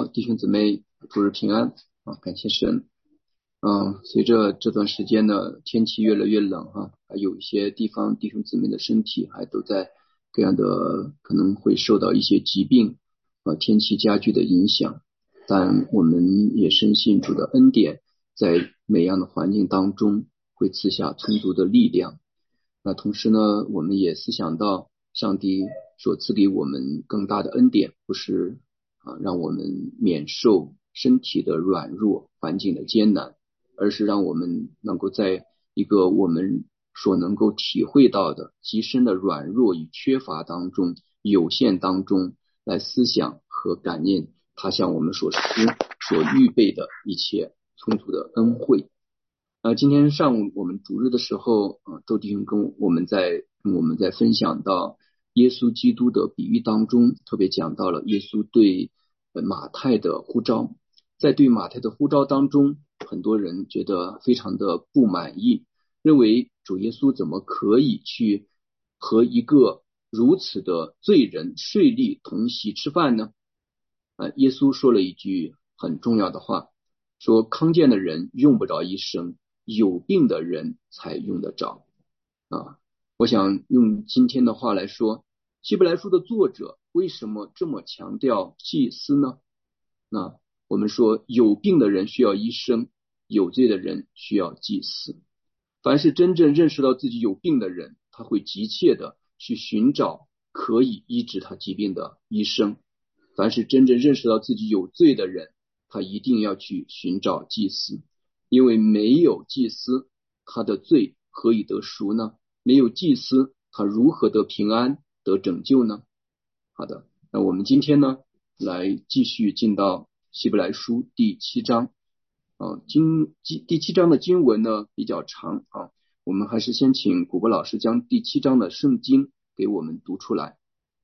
弟兄姊妹主日平安啊，感谢神。随着这段时间呢，天气越来越冷还有一些地方弟兄姊妹的身体还都在各样的可能会受到一些疾病天气加剧的影响，但我们也深信主的恩典在每样的环境当中会赐下充足的力量。那同时呢，我们也思想到上帝所赐给我们更大的恩典，不是让我们免受身体的软弱、环境的艰难，而是让我们能够在一个我们所能够体会到的极深的软弱与缺乏当中、有限当中来思想和感念他向我们所预备的一切充足的恩惠。今天上午我们主日的时候，周弟兄跟我们在分享到耶稣基督的比喻当中，特别讲到了耶稣对马太的呼召。在对马太的呼召当中，很多人觉得非常的不满意，认为主耶稣怎么可以去和一个如此的罪人税吏同席吃饭呢？耶稣说了一句很重要的话，说康健的人用不着医生，有病的人才用得着。我想用今天的话来说，希伯来书的作者为什么这么强调祭司呢？那我们说有病的人需要医生，有罪的人需要祭司。凡是真正认识到自己有病的人，他会急切的去寻找可以医治他疾病的医生。凡是真正认识到自己有罪的人，他一定要去寻找祭司，因为没有祭司，他的罪何以得赎呢？没有祭司，他如何得平安得拯救呢？好的，那我们今天呢来继续进到希伯来书第7章。第7章的经文呢比较长我们还是先请古波老师将第7章的圣经给我们读出来。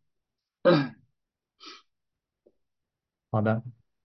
好的，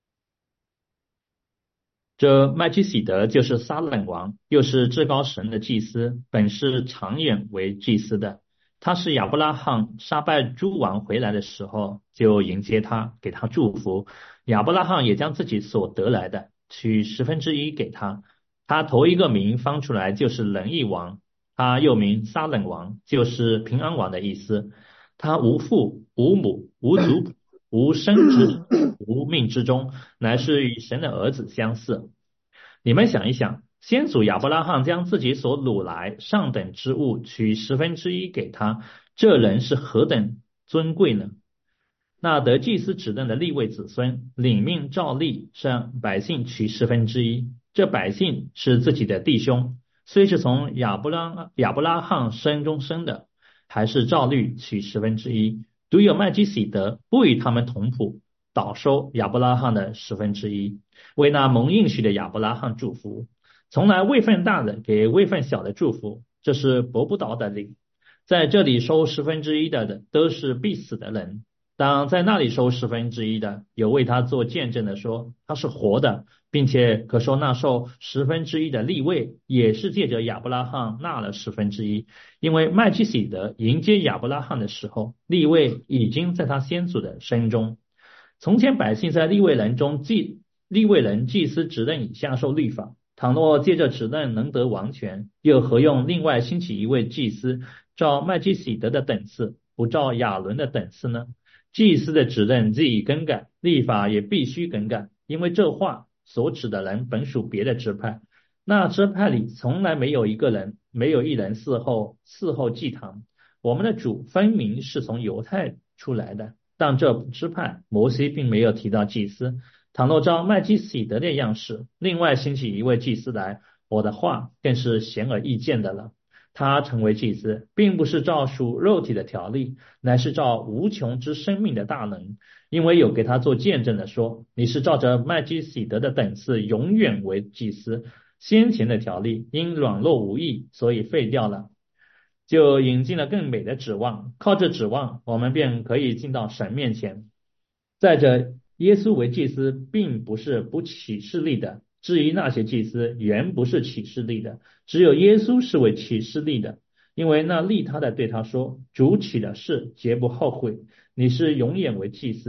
这麦基洗德就是撒冷王，又是至高神的祭司，本是长远为祭司的。他是亚伯拉罕杀败诸王回来的时候，就迎接他，给他祝福。亚伯拉罕也将自己所得来的取1/10给他。他头一个名方出来就是仁义王，他又名撒冷王，就是平安王的意思。他无父无母无族谱无生之始无命之终，乃是与神的儿子相似。你们想一想，先祖亚伯拉罕将自己所掳来上等之物取1/10给他，这人是何等尊贵呢？那得祭司指认的利未子孙领命照例向百姓取1/10，这百姓是自己的弟兄，虽是从亚伯拉罕生中生的，还是照律取1/10。独有麦基洗德不与他们同谱，倒收亚伯拉罕的1/10，为那蒙应许的亚伯拉罕祝福。从来位分大的给位分小的祝福，这是伯不倒的理。在这里收1/10的都是必死的人，当在那里收1/10的，有为他做见证的说他是活的，并且可说那受1/10的利未也是借着亚伯拉罕纳了1/10，因为麦基洗德迎接亚伯拉罕的时候，利未已经在他先祖的身中。从前百姓在利未人祭司职任以下受律法，倘若借着职任能得王权，又何用另外兴起一位祭司，照麦基洗德的等次，不照亚伦的等次呢？祭司的职任既已更改，律法也必须更改，因为这话所指的人本属别的支派，那支派里从来没有一人伺候祭坛。我们的主分明是从犹太出来的，但这支派摩西并没有提到祭司。倘若照麦基洗德的样式，另外兴起一位祭司来，我的话更是显而易见的了。他成为祭司，并不是照属肉体的条例，乃是照无穷之生命的大能，因为有给他做见证的说，你是照着麦基洗德的等次永远为祭司。先前的条例因软弱无益，所以废掉了，就引进了更美的指望，靠着指望，我们便可以进到神面前。再者，耶稣为祭司并不是不起势力的，至于那些祭司原不是起势力的，只有耶稣是为起势力的，因为那立他的对他说，主起了誓，绝不后悔，你是永远为祭司，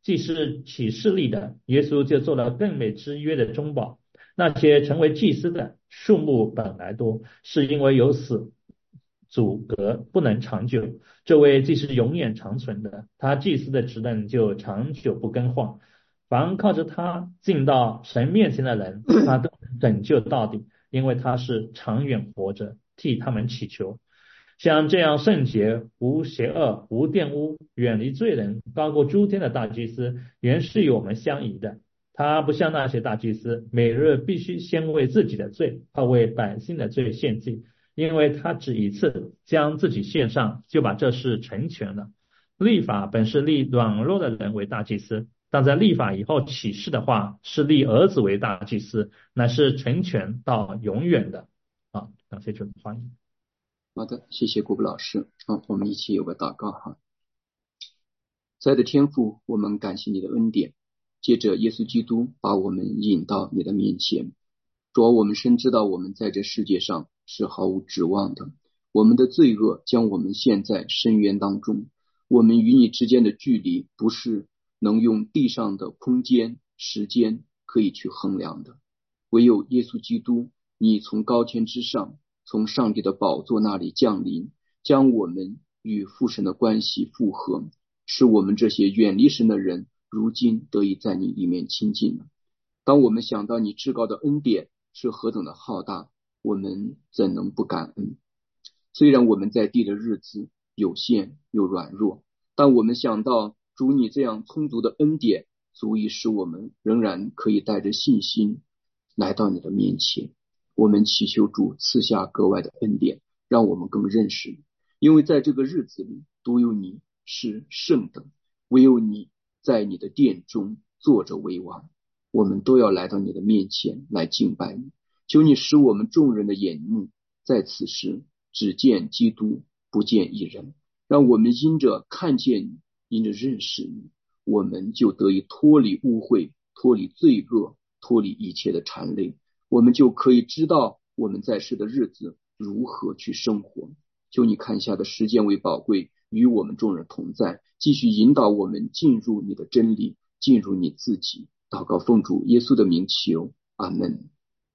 既是启示立的，耶稣就做了更美之约的中保。那些成为祭司的数目本来多，是因为有死阻隔，不能长久。这位既是永远长存的，他祭司的职任就长久不更换。凡靠着他进到神面前的人，他都能拯救到底，因为他是长远活着，替他们祈求。像这样圣洁、无邪恶、无玷污、远离罪人、高过诸天的大祭司，原是与我们相宜的。他不像那些大祭司，每日必须先为自己的罪，后为百姓的罪献祭，因为他只一次将自己献上，就把这事成全了。律法本是立软弱的人为大祭司，但在立法以后启示的话，是立儿子为大祭司，乃是成全到永远的。啊，感谢主的欢迎。 好的，谢谢古布老师。我们一起有个祷告哈。在的天父，我们感谢你的恩典，借着耶稣基督把我们引到你的面前。主啊，我们深知道我们在这世界上是毫无指望的，我们的罪恶将我们陷在深渊当中，我们与你之间的距离不是能用地上的空间、时间可以去衡量的。唯有耶稣基督，你从高天之上，从上帝的宝座那里降临，将我们与父神的关系复合，使我们这些远离神的人如今得以在你里面亲近了。当我们想到你至高的恩典是何等的浩大，我们怎能不感恩？虽然我们在地的日子有限又软弱，但我们想到主你这样充足的恩典，足以使我们仍然可以带着信心来到你的面前。我们祈求主赐下格外的恩典，让我们更认识你，因为在这个日子里，独有你是圣的，唯有你在你的殿中坐着为王。我们都要来到你的面前来敬拜你，求你使我们众人的眼目在此时只见基督，不见一人，让我们因着看见你，因着认识你，我们就得以脱离污秽，脱离罪恶，脱离一切的缠累，我们就可以知道我们在世的日子如何去生活。求你看下的时间为宝贵，与我们众人同在，继续引导我们进入你的真理，进入你自己。祷告奉主耶稣的名求，阿门。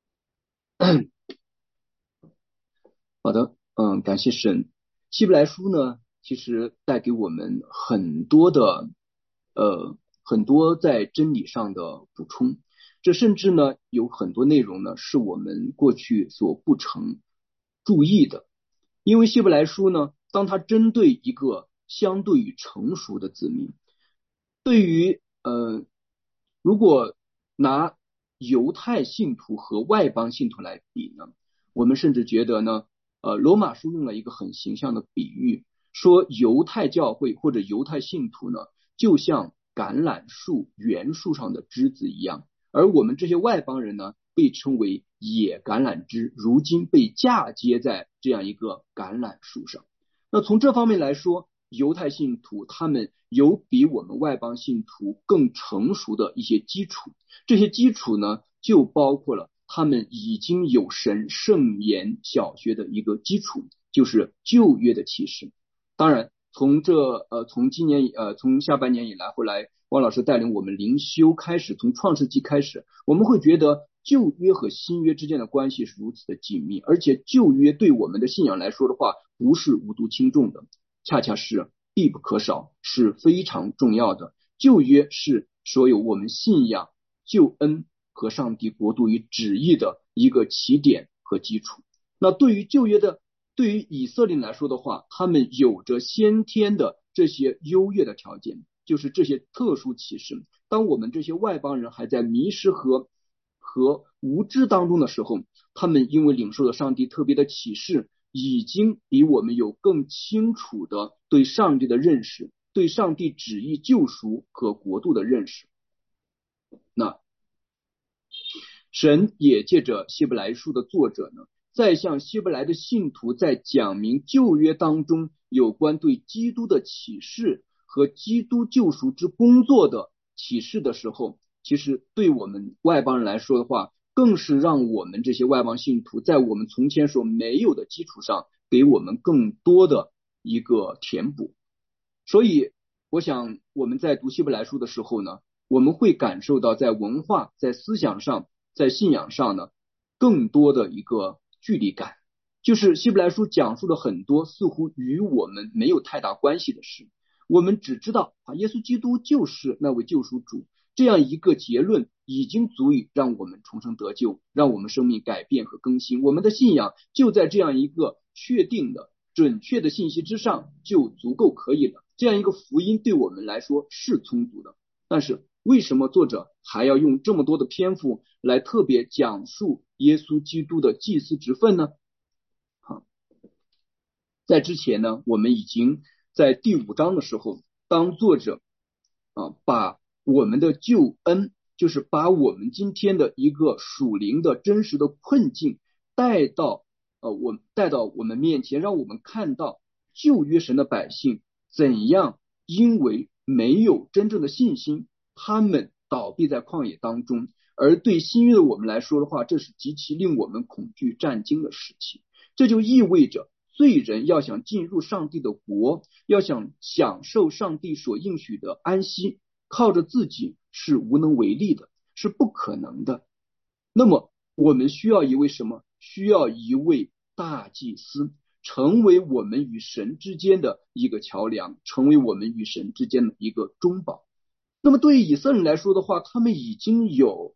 好的，感谢神。希伯来书呢，其实带给我们很多在真理上的补充，这甚至呢有很多内容呢是我们过去所不曾注意的。因为希伯来书呢，当它针对一个相对于成熟的子民，对于如果拿犹太信徒和外邦信徒来比呢，我们甚至觉得呢，罗马书用了一个很形象的比喻，说犹太教会或者犹太信徒呢，就像橄榄树原树上的枝子一样，而我们这些外邦人呢，被称为野橄榄枝，如今被嫁接在这样一个橄榄树上。那从这方面来说，犹太信徒他们有比我们外邦信徒更成熟的一些基础，这些基础呢，就包括了他们已经有神圣言小学的一个基础，就是旧约的启示。当然从下半年以来，后来汪老师带领我们灵修开始，从创世纪开始，我们会觉得旧约和新约之间的关系是如此的紧密，而且旧约对我们的信仰来说的话，不是无足轻重的，恰恰是必不可少，是非常重要的。旧约是所有我们信仰、救恩和上帝国度与旨意的一个起点和基础。那对于以色列来说的话，他们有着先天的这些优越的条件，就是这些特殊启示。当我们这些外邦人还在迷失和无知当中的时候，他们因为领受了上帝特别的启示，已经比我们有更清楚的对上帝的认识，对上帝旨意救赎和国度的认识。那神也借着希伯来书的作者呢，在向希伯来的信徒在讲明旧约当中有关对基督的启示和基督救赎之工作的启示的时候，其实对我们外邦人来说的话，更是让我们这些外邦信徒在我们从前所没有的基础上，给我们更多的一个填补。所以我想我们在读希伯来书的时候呢，我们会感受到在文化、在思想上、在信仰上呢，更多的一个距离感。就是希伯来书讲述了很多似乎与我们没有太大关系的事，我们只知道耶稣基督就是那位救赎主，这样一个结论已经足以让我们重生得救，让我们生命改变和更新。我们的信仰就在这样一个确定的准确的信息之上就足够可以了。这样一个福音对我们来说是充足的，但是为什么作者还要用这么多的篇幅来特别讲述耶稣基督的祭司职分呢？在之前呢，我们已经在第5章的时候，当作者把我们的救恩，就是把我们今天的一个属灵的真实的困境带到我们面前，让我们看到旧约神的百姓怎样因为没有真正的信心，他们倒闭在旷野当中。而对新约的我们来说的话，这是极其令我们恐惧战惊的事情。这就意味着罪人要想进入上帝的国，要想享受上帝所应许的安息，靠着自己是无能为力的，是不可能的。那么我们需要一位什么？需要一位大祭司，成为我们与神之间的一个桥梁，成为我们与神之间的一个中保。那么对于以色列人来说的话，他们已经有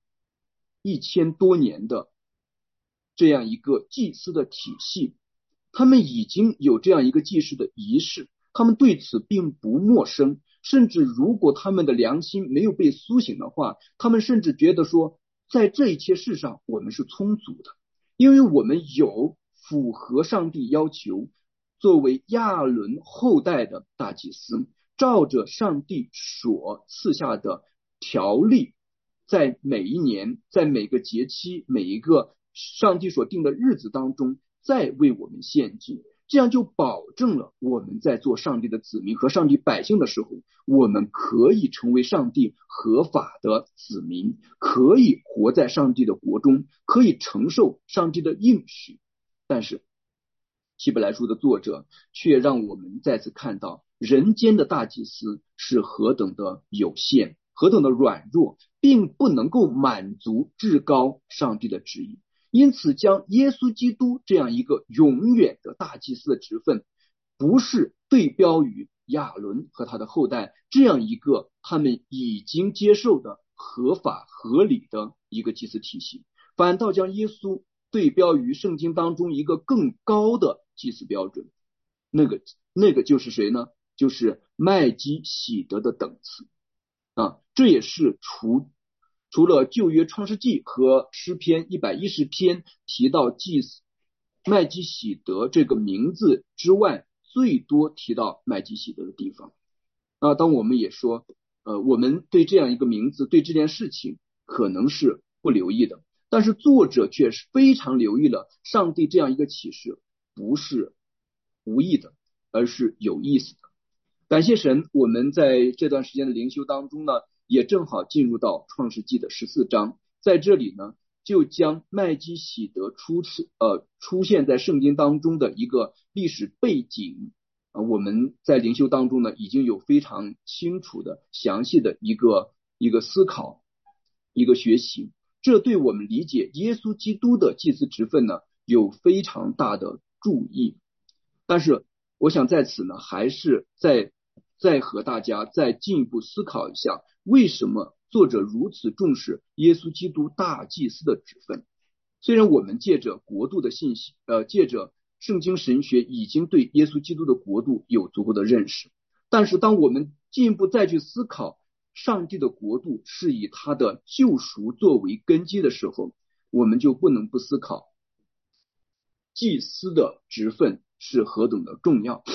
1000多年的这样一个祭司的体系，他们已经有这样一个祭祀的仪式，他们对此并不陌生，甚至如果他们的良心没有被苏醒的话，他们甚至觉得说，在这一切事上我们是充足的，因为我们有符合上帝要求作为亚伦后代的大祭司，照着上帝所赐下的条例，在每一年，在每个节期，每一个上帝所定的日子当中，再为我们献祭，这样就保证了我们在做上帝的子民和上帝百姓的时候，我们可以成为上帝合法的子民，可以活在上帝的国中，可以承受上帝的应许。但是希伯来书的作者却让我们再次看到人间的大祭司是何等的有限，何等的软弱，并不能够满足至高上帝的旨意。因此将耶稣基督这样一个永远的大祭司的职分，不是对标于亚伦和他的后代这样一个他们已经接受的合法合理的一个祭司体系，反倒将耶稣对标于圣经当中一个更高的祭司标准，那个就是谁呢？就是麦基洗德的等次这也是除了旧约创世纪和诗篇110篇提到祭司麦基洗德这个名字之外，最多提到麦基洗德的地方当我们也说我们对这样一个名字，对这件事情可能是不留意的，但是作者却是非常留意了上帝这样一个启示不是无意的，而是有意思的。感谢神，我们在这段时间的灵修当中呢，也正好进入到创世纪的14章，在这里呢，就将麦基洗德出现在圣经当中的一个历史背景我们在灵修当中呢，已经有非常清楚的详细的一个思考，一个学习，这对我们理解耶稣基督的祭司职分呢，有非常大的注意。但是我想在此呢，还是再和大家再进一步思考一下，为什么作者如此重视耶稣基督大祭司的职分。虽然我们借着国度的信息借着圣经神学已经对耶稣基督的国度有足够的认识，但是当我们进一步再去思考上帝的国度是以他的救赎作为根基的时候，我们就不能不思考祭司的职分是何等的重要。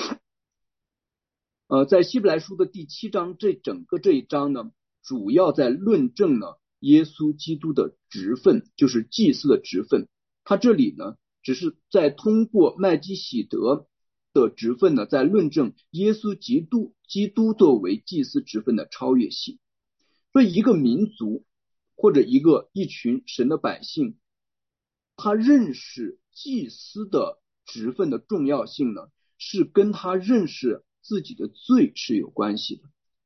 在希伯来书的第7章，整个这一章呢，主要在论证呢耶稣基督的职分，就是祭司的职分。他这里呢，只是在通过麦基洗德的职分呢，在论证耶稣基督作为祭司职分的超越性。所以一个民族或者一群神的百姓，他认识祭司的职分的重要性呢，是跟他认识自己的罪是有关系的。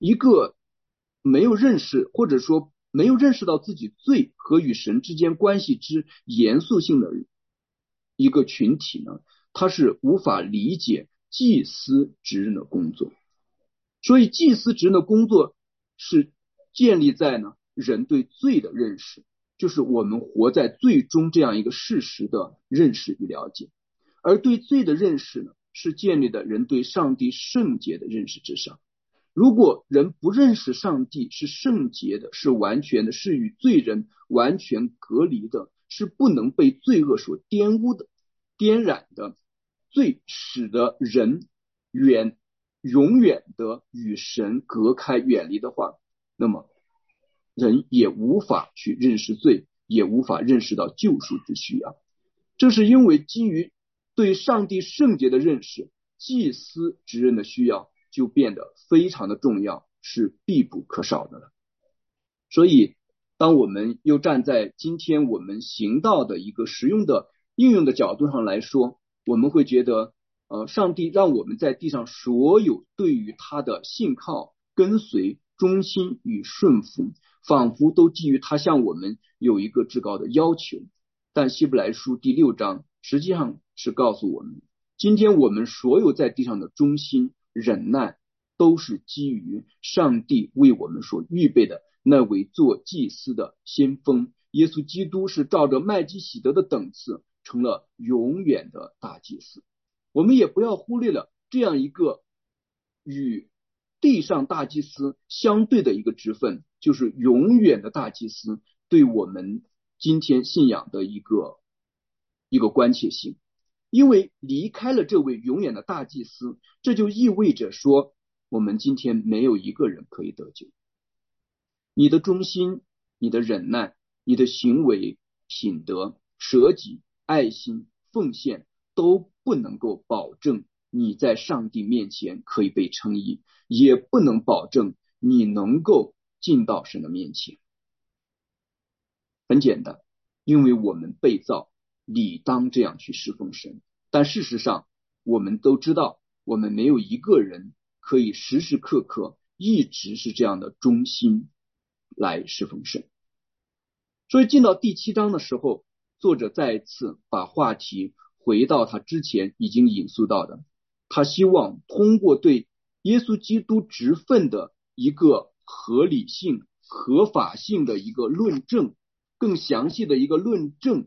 一个没有认识或者说没有认识到自己罪和与神之间关系之严肃性的一个群体呢，他是无法理解祭司职任的工作。所以祭司职任的工作是建立在呢人对罪的认识，就是我们活在罪中这样一个事实的认识与了解。而对罪的认识呢，是建立在人对上帝圣洁的认识之上。如果人不认识上帝是圣洁的，是完全的，是与罪人完全隔离的，是不能被罪恶所玷污的、颠染的，罪使得人永远的与神隔开远离的话，那么人也无法去认识罪，也无法认识到救赎之需要。这是因为基于对上帝圣洁的认识，祭司职任的需要就变得非常的重要，是必不可少的了。所以当我们又站在今天我们行道的一个实用的应用的角度上来说，我们会觉得上帝让我们在地上所有对于他的信靠、跟随、忠心与顺服，仿佛都基于他向我们有一个至高的要求。但希伯来书第6章实际上是告诉我们，今天我们所有在地上的忠心、忍耐，都是基于上帝为我们所预备的那位做祭司的先锋。耶稣基督是照着麦基洗德的等次成了永远的大祭司。我们也不要忽略了这样一个与地上大祭司相对的一个职分，就是永远的大祭司对我们今天信仰的一个关切性。因为离开了这位永远的大祭司，这就意味着说我们今天没有一个人可以得救。你的忠心、你的忍耐、你的行为、品德、舍己、爱心、奉献都不能够保证你在上帝面前可以被称义，也不能保证你能够进到神的面前。很简单，因为我们被造，理当这样去侍奉神。但事实上我们都知道，我们没有一个人可以时时刻刻一直是这样的忠心来侍奉神。所以进到第7章的时候，作者再一次把话题回到他之前已经引述到的，他希望通过对耶稣基督职分的一个合理性、合法性的一个论证，更详细的一个论证，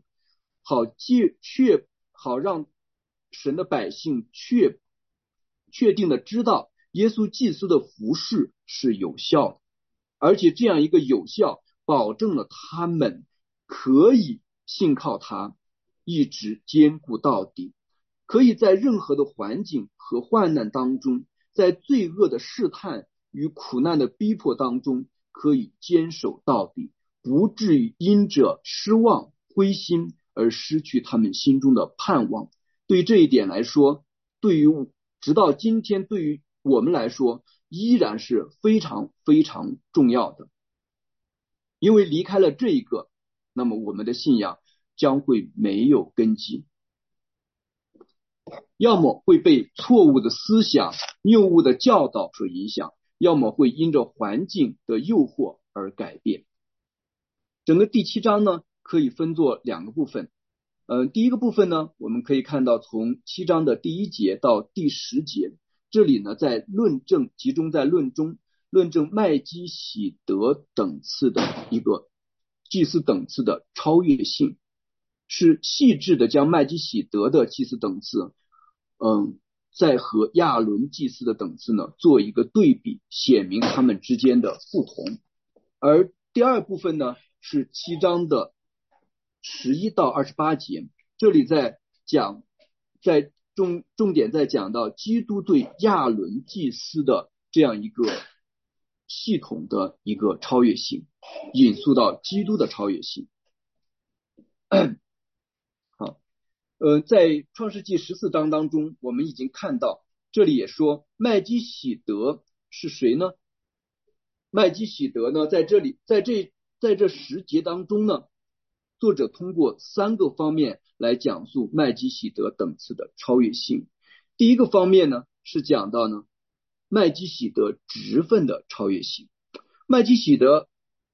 好让神的百姓确定的知道耶稣祭司的服事是有效的，而且这样一个有效保证了他们可以信靠他，一直坚固到底，可以在任何的环境和患难当中，在罪恶的试探与苦难的逼迫当中，可以坚守到底，不至于因着失望灰心而失去他们心中的盼望。对这一点来说，直到今天对于我们来说依然是非常非常重要的。因为离开了这一个，那么我们的信仰将会没有根基，要么会被错误的思想、谬误的教导所影响，要么会因着环境的诱惑而改变。整个第7章呢，可以分作2个部分。第一个部分呢，我们可以看到从7章的第1节到第10节，这里呢在集中在论证麦基洗德等次的一个祭司等次的超越性，是细致的将麦基洗德的祭司等次在和亚伦祭司的等次呢做一个对比，显明他们之间的不同。而第二部分呢是7章的11到28节，这里重点在讲到基督对亚伦祭司的这样一个系统的一个超越性，引述到基督的超越性。好，在创世纪14章当中，我们已经看到，这里也说麦基洗德是谁呢？麦基洗德呢，在这10节当中呢，作者通过3个方面来讲述麦基洗德等次的超越性。第一个方面呢，是讲到呢， 麦基洗德职分的超越性。麦基洗德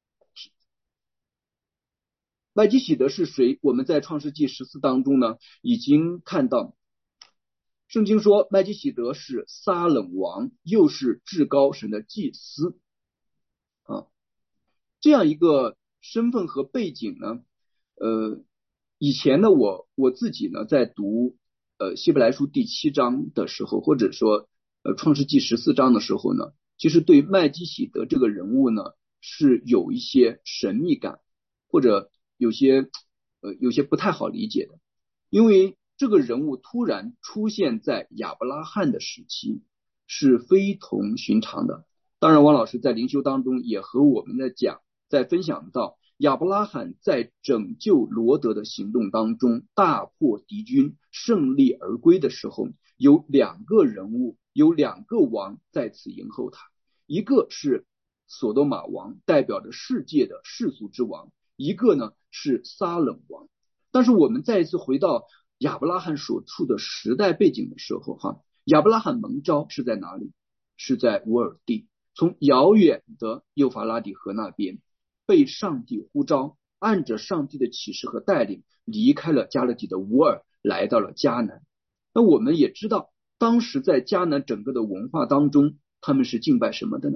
是谁？我们在创世纪14当中呢，已经看到，圣经说麦基洗德是撒冷王，又是至高神的祭司啊，这样一个身份和背景呢，以前呢，我自己呢在读希伯来书第7章的时候，或者说创世纪14章的时候呢，其实对麦基洗德这个人物呢是有一些神秘感，或者有些不太好理解的，因为这个人物突然出现在亚伯拉罕的时期是非同寻常的。当然，王老师在灵修当中也和我们在分享到，亚伯拉罕在拯救罗德的行动当中大破敌军胜利而归的时候，有2个人物，有2个王在此迎候他，一个是所多玛王，代表着世界的世俗之王，一个呢是撒冷王。但是我们再一次回到亚伯拉罕所处的时代背景的时候，亚伯拉罕蒙召是在哪里？是在乌尔地，从遥远的幼发拉底河那边被上帝呼召，按着上帝的启示和带领离开了加勒底的乌尔，来到了迦南。那我们也知道，当时在迦南整个的文化当中，他们是敬拜什么的呢？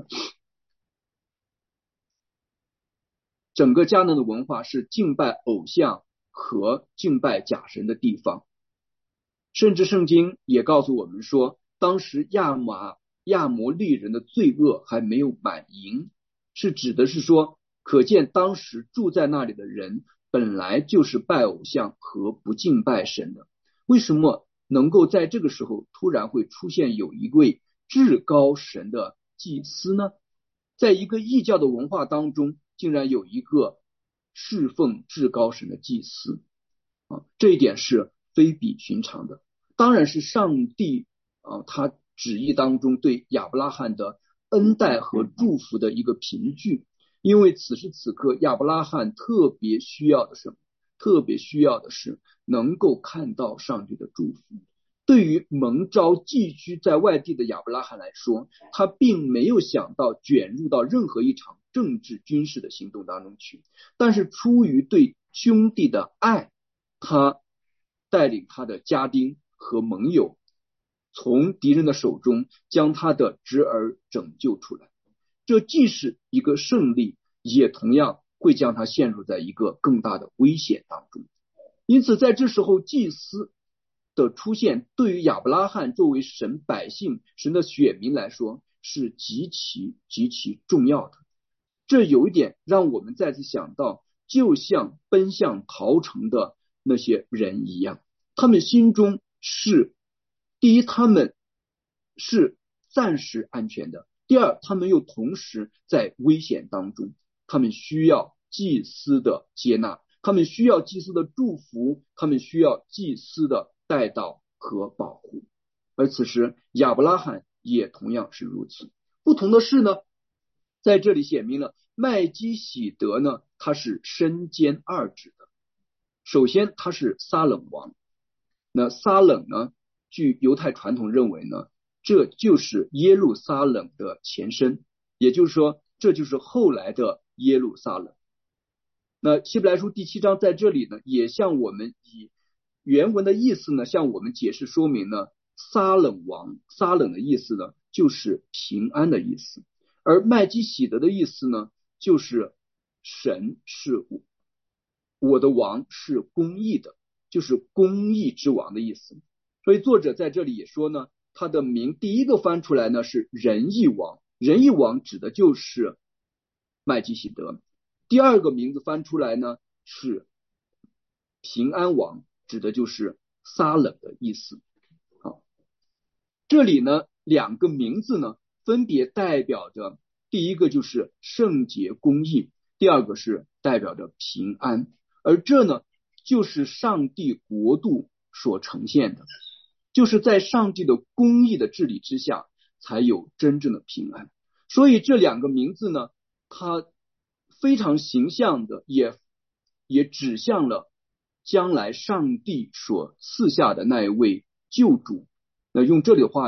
整个迦南的文化是敬拜偶像和敬拜假神的地方，甚至圣经也告诉我们说，当时亚摩利人的罪恶还没有满盈，是指的是说，可见当时住在那里的人本来就是拜偶像和不敬拜神的。为什么能够在这个时候突然会出现有一位至高神的祭司呢？在一个异教的文化当中，竟然有一个侍奉至高神的祭司这一点是非比寻常的。当然是上帝他旨意当中对亚伯拉罕的恩待和祝福的一个凭据，因为此时此刻亚伯拉罕特别需要的是能够看到上帝的祝福。对于蒙召寄居在外地的亚伯拉罕来说，他并没有想到卷入到任何一场政治军事的行动当中去，但是出于对兄弟的爱，他带领他的家丁和盟友从敌人的手中将他的侄儿拯救出来。这既是一个胜利，也同样会将他陷入在一个更大的危险当中。因此在这时候，祭司的出现对于亚伯拉罕作为神百姓、神的选民来说是极其重要的。这有一点让我们再次想到，就像奔向逃城的那些人一样，他们心中是，第一，他们是暂时安全的；第二，他们又同时在危险当中，他们需要祭司的接纳，他们需要祭司的祝福，他们需要祭司的带导和保护。而此时亚伯拉罕也同样是如此。不同的是呢，在这里显明了麦基洗德呢，他是身兼2职的。首先他是撒冷王，那撒冷呢，据犹太传统认为呢，这就是耶路撒冷的前身，也就是说这就是后来的耶路撒冷。那希伯来书第7章在这里呢，也向我们以原文的意思呢，向我们解释说明呢，撒冷的意思呢，就是平安的意思，而麦基洗德的意思呢，就是神是我的王是公义的，就是公义之王的意思。所以作者在这里也说呢，他的名第一个翻出来呢是仁义王，仁义王指的就是麦基洗德。第二个名字翻出来呢是平安王，指的就是撒冷的意思。这里呢2个名字呢分别代表着，第一个就是圣洁公义，第二个是代表着平安。而这呢就是上帝国度所呈现的，就是在上帝的公义的治理之下才有真正的平安。所以这2个名字呢，它非常形象的也指向了将来上帝所赐下的那一位救主。那用这里的话呢，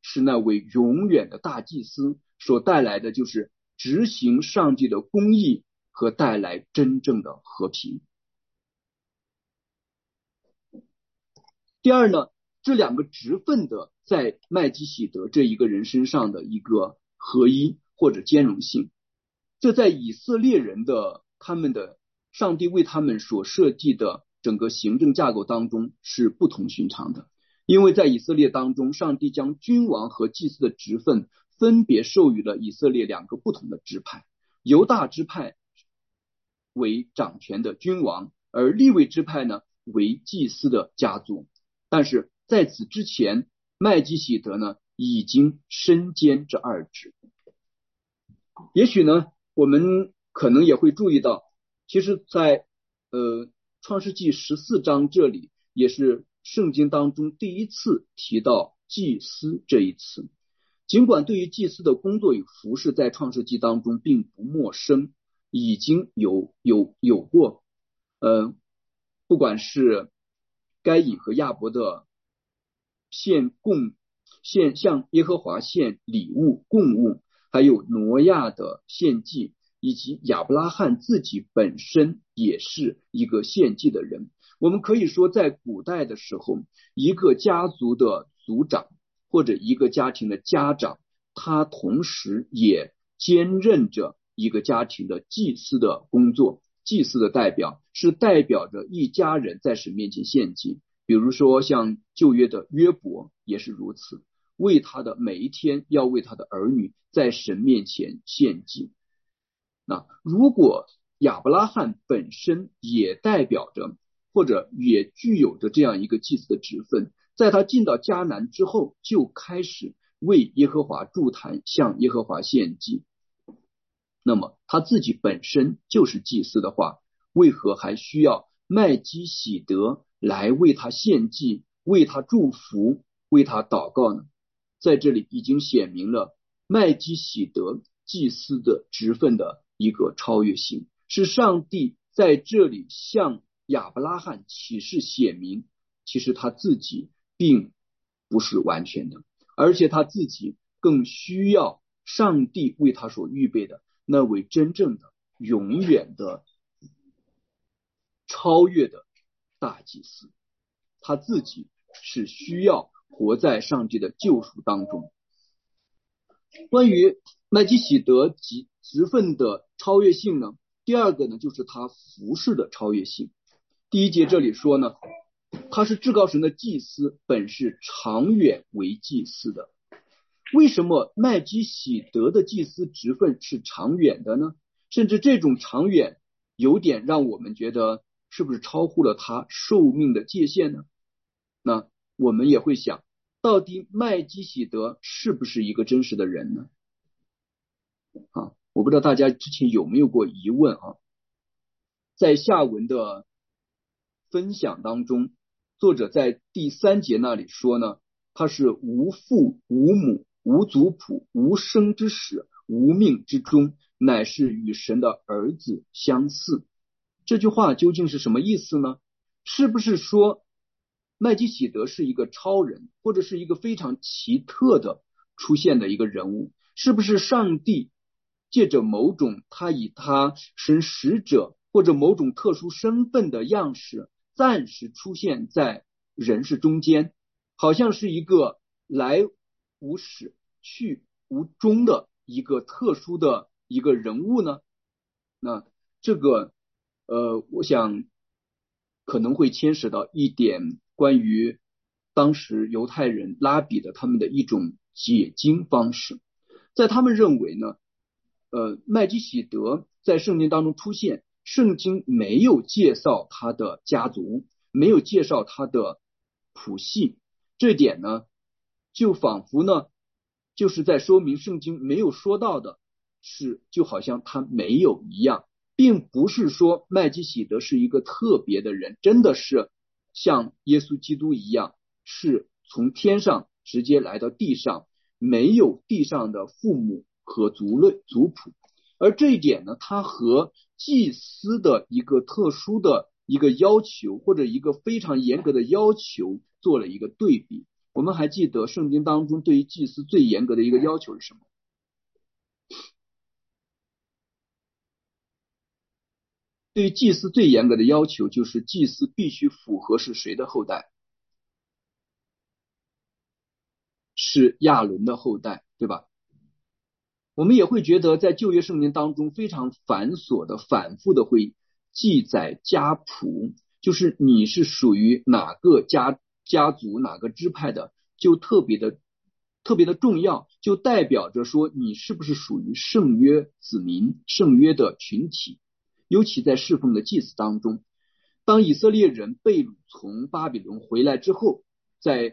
是那位永远的大祭司，所带来的就是执行上帝的公义和带来真正的和平。第二呢，这两个职分的在麦基洗德这一个人身上的一个合一或者兼容性，这在以色列人的他们的上帝为他们所设计的整个行政架构当中是不同寻常的。因为在以色列当中，上帝将君王和祭司的职分分别授予了以色列两个不同的支派，犹大支派为掌权的君王，而利未支派呢为祭司的家族。但是在此之前，麦基洗德呢已经身兼这二职。也许呢我们可能也会注意到，其实在创世纪14章这里也是圣经当中第一次提到祭司这一词。尽管对于祭司的工作与服饰在创世纪当中并不陌生，已经有过不管是该隐和亚伯的向耶和华献礼物供物，还有挪亚的献祭，以及亚伯拉罕自己本身也是一个献祭的人。我们可以说在古代的时候，一个家族的族长或者一个家庭的家长，他同时也兼任着一个家庭的祭司的工作。祭司的代表是代表着一家人在神面前献祭，比如说像旧约的约伯也是如此，为他的每一天要为他的儿女在神面前献祭。那如果亚伯拉罕本身也代表着或者也具有着这样一个祭司的职分，在他进到迦南之后就开始为耶和华筑坛，向耶和华献祭，那么他自己本身就是祭司的话，为何还需要麦基洗德来为他献祭，为他祝福，为他祷告呢？在这里已经显明了麦基洗德祭司的职分的一个超越性，是上帝在这里向亚伯拉罕启示显明，其实他自己并不是完全的，而且他自己更需要上帝为他所预备的那位真正的永远的超越的大祭司，他自己是需要活在上帝的救赎当中。关于麦基洗德职分的超越性呢，第二个呢就是他服饰的超越性。第一节这里说呢，他是至高神的祭司，本是长远为祭司的。为什么麦基洗德的祭司职分是长远的呢？甚至这种长远有点让我们觉得是不是超乎了他寿命的界限呢？那我们也会想，到底麦基洗德是不是一个真实的人呢？我不知道大家之前有没有过疑问啊？在下文的分享当中，作者在第3节那里说呢，他是无父无母无族谱无生之始无命之终，乃是与神的儿子相似。这句话究竟是什么意思呢？是不是说麦基洗德是一个超人，或者是一个非常奇特的出现的一个人物？是不是上帝借着某种他以他神使者或者某种特殊身份的样式暂时出现在人世中间，好像是一个来无始去无终的一个特殊的一个人物呢？那这个我想可能会牵扯到一点关于当时犹太人拉比的他们的一种解经方式。在他们认为呢，麦基洗德在圣经当中出现，圣经没有介绍他的家族，没有介绍他的谱系，这点呢就仿佛呢就是在说明圣经没有说到的是就好像他没有一样，并不是说麦基洗德是一个特别的人，真的是像耶稣基督一样，是从天上直接来到地上，没有地上的父母和族谱。而这一点呢，它和祭司的一个特殊的一个要求，或者一个非常严格的要求做了一个对比。 我们还记得圣经当中对于祭司最严格的一个要求是什么？对于祭司最严格的要求就是祭司必须符合是谁的后代？是亚伦的后代，对吧？我们也会觉得在旧约圣经当中非常繁琐的反复的会记载家谱，就是你是属于哪个家族哪个支派的，就特别的重要，就代表着说你是不是属于圣约子民圣约的群体。尤其在侍奉的祭司当中，当以色列人被掳从巴比伦回来之后，在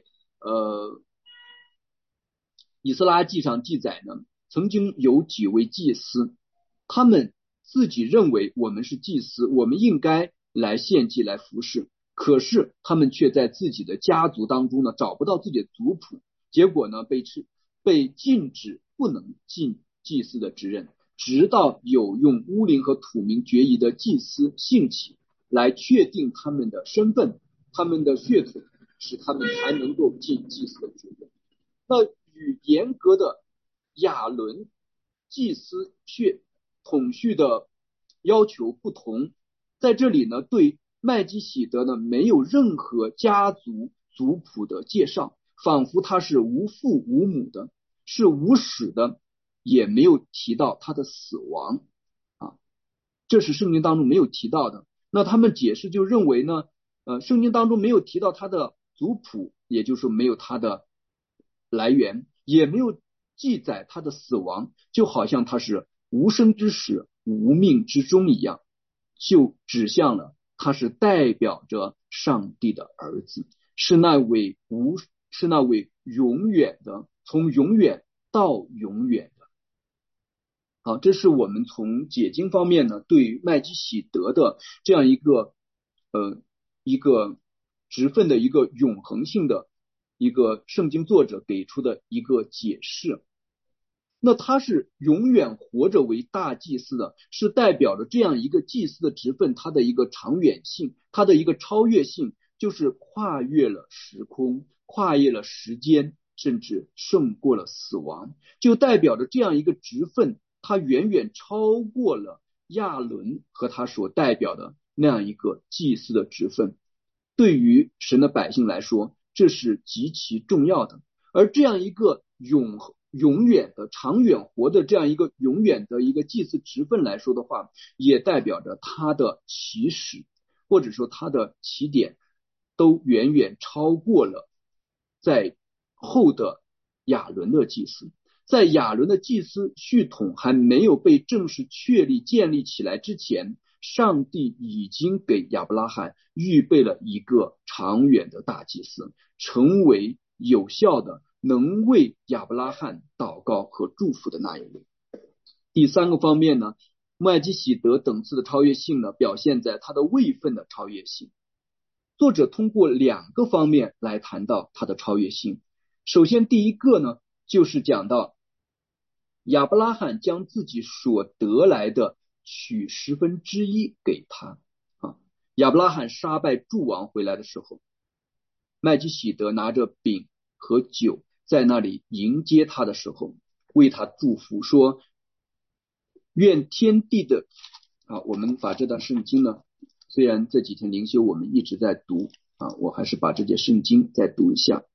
以斯拉记上记载呢，曾经有几位祭司，他们自己认为我们是祭司，我们应该来献祭来服侍，可是他们却在自己的家族当中呢找不到自己的族谱，结果呢被禁止不能进祭司的职任，直到有用乌灵和土名决议的祭司兴起，来确定他们的身份、他们的血统，使他们才能够进祭司的职任。那与严格的亚伦祭司统序的要求不同，在这里呢，对麦基喜德呢没有任何家族族谱的介绍，仿佛他是无父无母的，是无始的，也没有提到他的死亡啊，这是圣经当中没有提到的。那他们解释就认为呢，圣经当中没有提到他的族谱，也就是说没有他的来源，也没有记载他的死亡，就好像他是无生之始、无命之终一样，就指向了他是代表着上帝的儿子，是那位永远的，从永远到永远的。好，这是我们从解经方面呢，对于麦基喜德的这样一个职分的一个永恒性的一个圣经作者给出的一个解释。那他是永远活着为大祭司的，是代表着这样一个祭司的职分，它的一个长远性，它的一个超越性，就是跨越了时空，跨越了时间，甚至胜过了死亡，就代表着这样一个职分，它远远超过了亚伦和他所代表的那样一个祭司的职分。对于神的百姓来说，这是极其重要的。而这样一个永远的、长远活的这样一个永远的一个祭祀职分来说的话，也代表着他的起始或者说他的起点都远远超过了在后的亚伦的祭司。在亚伦的祭司系统还没有被正式确立建立起来之前，上帝已经给亚伯拉罕预备了一个长远的大祭司，成为有效的能为亚伯拉罕祷告和祝福的那一位。第三个方面呢，麦基喜德等次的超越性呢，表现在他的位分的超越性。作者通过两个方面来谈到他的超越性。首先第一个呢，就是讲到亚伯拉罕将自己所得来的取1/10给他啊。亚伯拉罕杀败诸王回来的时候，麦基喜德拿着饼和酒在那里迎接他的时候，为他祝福说，愿天地的我们把这段圣经呢，虽然这几天灵修我们一直在读我还是把这节圣经再读一下。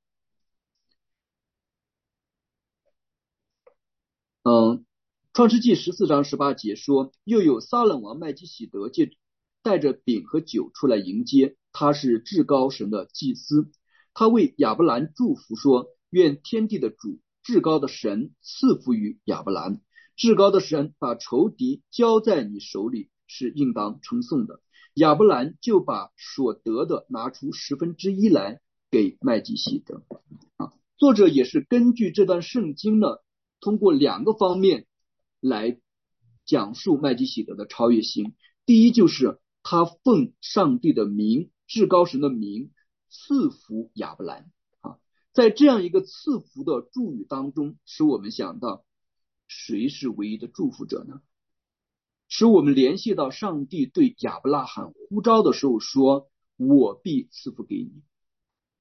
创世纪14章18节说，又有撒冷王麦基喜德带着饼和酒出来迎接，他是至高神的祭司。他为亚伯兰祝福说，愿天地的主至高的神赐福于亚伯兰，至高的神把仇敌交在你手里，是应当称颂的。亚伯兰就把所得的拿出1/10来给麦基喜德作者也是根据这段圣经呢，通过两个方面来讲述麦基喜德的超越性。第一就是他奉上帝的名，至高神的名赐福亚伯兰在这样一个赐福的祝语当中，使我们想到谁是唯一的祝福者呢？使我们联系到上帝对亚伯拉罕呼召的时候说，我必赐福给你。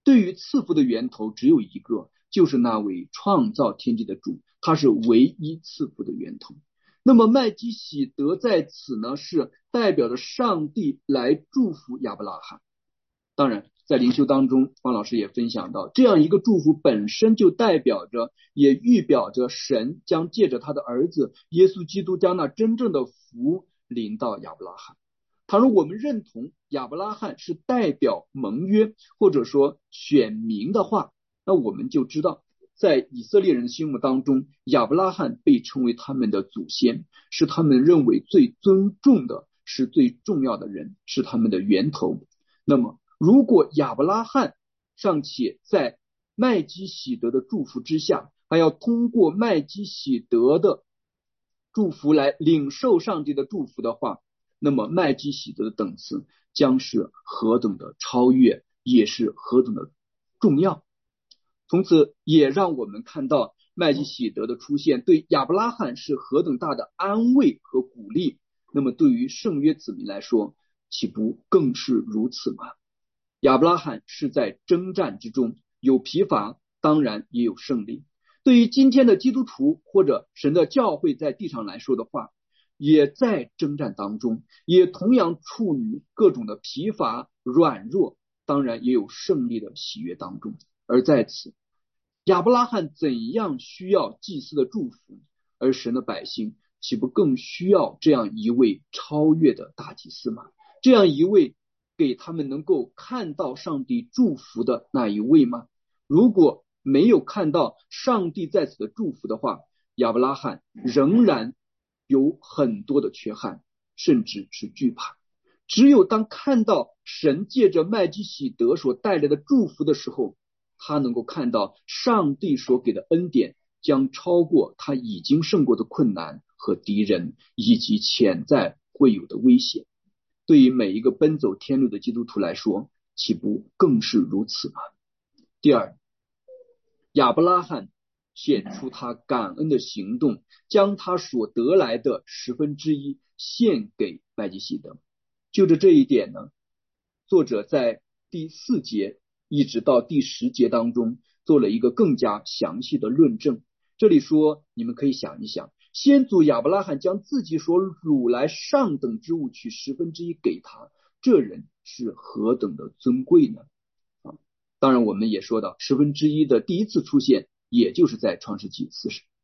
对于赐福的源头只有一个，就是那位创造天地的主，他是唯一赐福的源头。那么麦基洗德在此呢，是代表着上帝来祝福亚伯拉罕。当然在灵修当中，方老师也分享到，这样一个祝福本身就代表着，也预表着神将借着他的儿子耶稣基督将那真正的福临到亚伯拉罕。倘若我们认同亚伯拉罕是代表盟约或者说选民的话，那我们就知道在以色列人心目当中，亚伯拉罕被称为他们的祖先，是他们认为最尊重的，是最重要的人，是他们的源头。那么如果亚伯拉罕尚且在麦基洗德的祝福之下，还要通过麦基洗德的祝福来领受上帝的祝福的话，那么麦基洗德的等次将是何等的超越，也是何等的重要。从此也让我们看到麦基洗德的出现对亚伯拉罕是何等大的安慰和鼓励，那么对于圣约子民来说，岂不更是如此吗？亚伯拉罕是在征战之中，有疲乏，当然也有胜利。对于今天的基督徒或者神的教会在地上来说的话，也在征战当中，也同样处于各种的疲乏、软弱，当然也有胜利的喜悦当中。而在此，亚伯拉罕怎样需要祭司的祝福，而神的百姓岂不更需要这样一位超越的大祭司吗？这样一位给他们能够看到上帝祝福的那一位吗？如果没有看到上帝在此的祝福的话，亚伯拉罕仍然有很多的缺憾，甚至是惧怕。只有当看到神借着麦基洗德所带来的祝福的时候，他能够看到上帝所给的恩典将超过他已经胜过的困难和敌人，以及潜在会有的危险。对于每一个奔走天路的基督徒来说，岂不更是如此吗？第二，亚伯拉罕显出他感恩的行动，将他所得来的1/10献给麦基洗德。就着这一点呢，作者在第4节一直到第10节当中做了一个更加详细的论证。这里说，你们可以想一想，先祖亚伯拉罕将自己所掳来上等之物取1/10给他，这人是何等的尊贵呢？当然我们也说到1/10的第一次出现，也就是在创世纪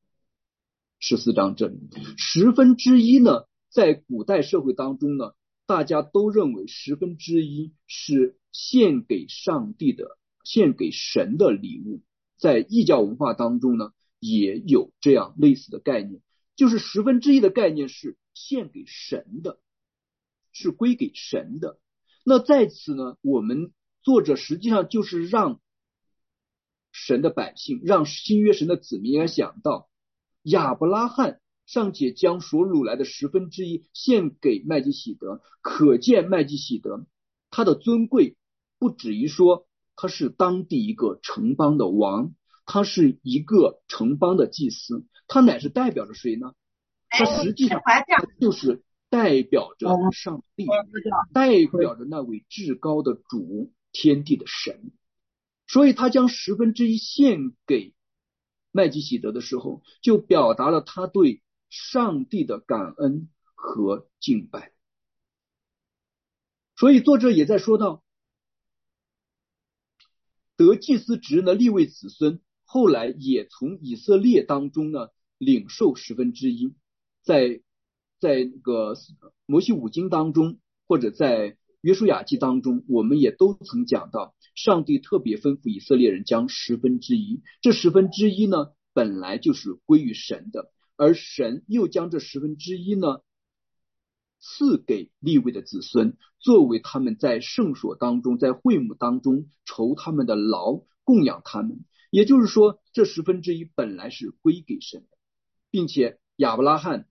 14章这里。1/10呢，在古代社会当中呢，大家都认为1/10是献给上帝的，献给神的礼物。在异教文化当中呢，也有这样类似的概念，就是1/10的概念是献给神的，是归给神的。那在此呢，我们作者实际上就是让神的百姓，让新约神的子民也想到，亚伯拉罕尚且将所掳来的1/10献给麦基洗德，可见麦基洗德他的尊贵不止于说他是当地一个城邦的王，他是一个城邦的祭司，他乃是代表着谁呢？他实际上就是代表着上帝，代表着那位至高的主，天地的神。所以他将1/10献给麦基洗德的时候，就表达了他对上帝的感恩和敬拜。所以作者也在说到，得祭司职的利未子孙后来也从以色列当中呢领受1/10，在那个摩西五经当中，或者在约书亚记当中，我们也都曾讲到，上帝特别吩咐以色列人将1/10，这1/10呢本来就是归于神的，而神又将这1/10呢赐给利未的子孙，作为他们在圣所当中，在会幕当中酬他们的劳，供养他们。也就是说，这1/10本来是归给神的，并且亚伯拉罕，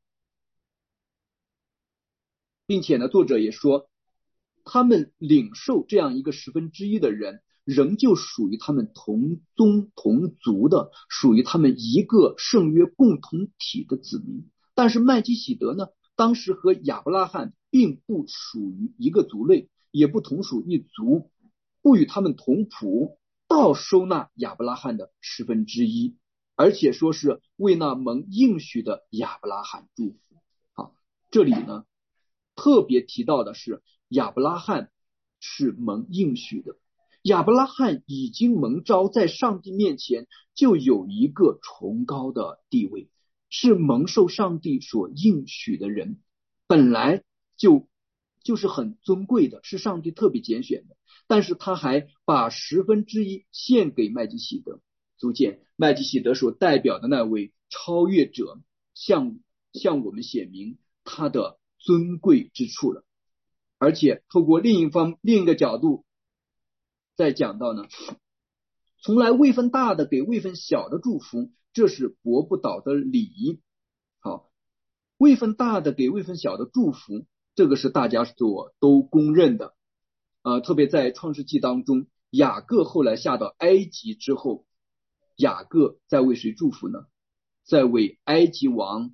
并且呢，作者也说，他们领受这样一个1/10的人，仍旧属于他们同宗同族的，属于他们一个圣约共同体的子民。但是麦基洗德呢，当时和亚伯拉罕并不属于一个族类，也不同属一族，不与他们同谱， 倒收纳亚伯拉罕的1/10，而且说是为那蒙应许的亚伯拉罕祝福。好，这里呢特别提到的是亚伯拉罕是蒙应许的，亚伯拉罕已经蒙召在上帝面前就有一个崇高的地位，是蒙受上帝所应许的人，本来就是很尊贵的，是上帝特别拣选的，但是他还把1/10献给麦基洗德，足见麦基洗德所代表的那位超越者向我们显明他的尊贵之处了。而且透过另一个角度再讲到呢，从来位分大的给位分小的祝福，这是驳不倒的理。好，位分大的给位分小的祝福，这个是大家都公认的。特别在创世纪当中，雅各后来下到埃及之后，雅各在为谁祝福呢？在为埃及王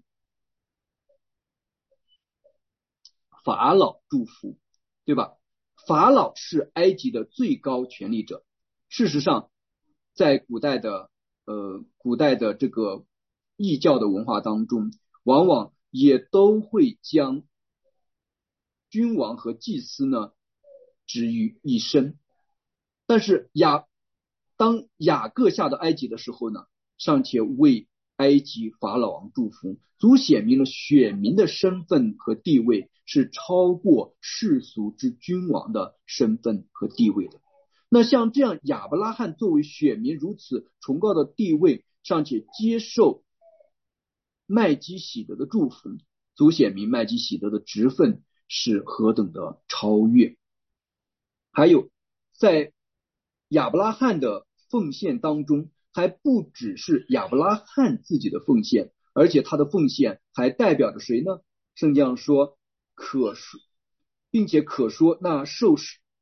法老祝福，对吧？法老是埃及的最高权力者。事实上，在古代的这个异教的文化当中，往往也都会将君王和祭司呢置于一身。但是当雅各下到埃及的时候呢，尚且为埃及法老王祝福，足显明了选民的身份和地位是超过世俗之君王的身份和地位的。那像这样亚伯拉罕作为选民如此崇高的地位，尚且接受麦基洗德的祝福，足显明麦基洗德的职分是何等的超越。还有在亚伯拉罕的奉献当中，还不只是亚伯拉罕自己的奉献，而且他的奉献还代表着谁呢？圣经上说并且可说那受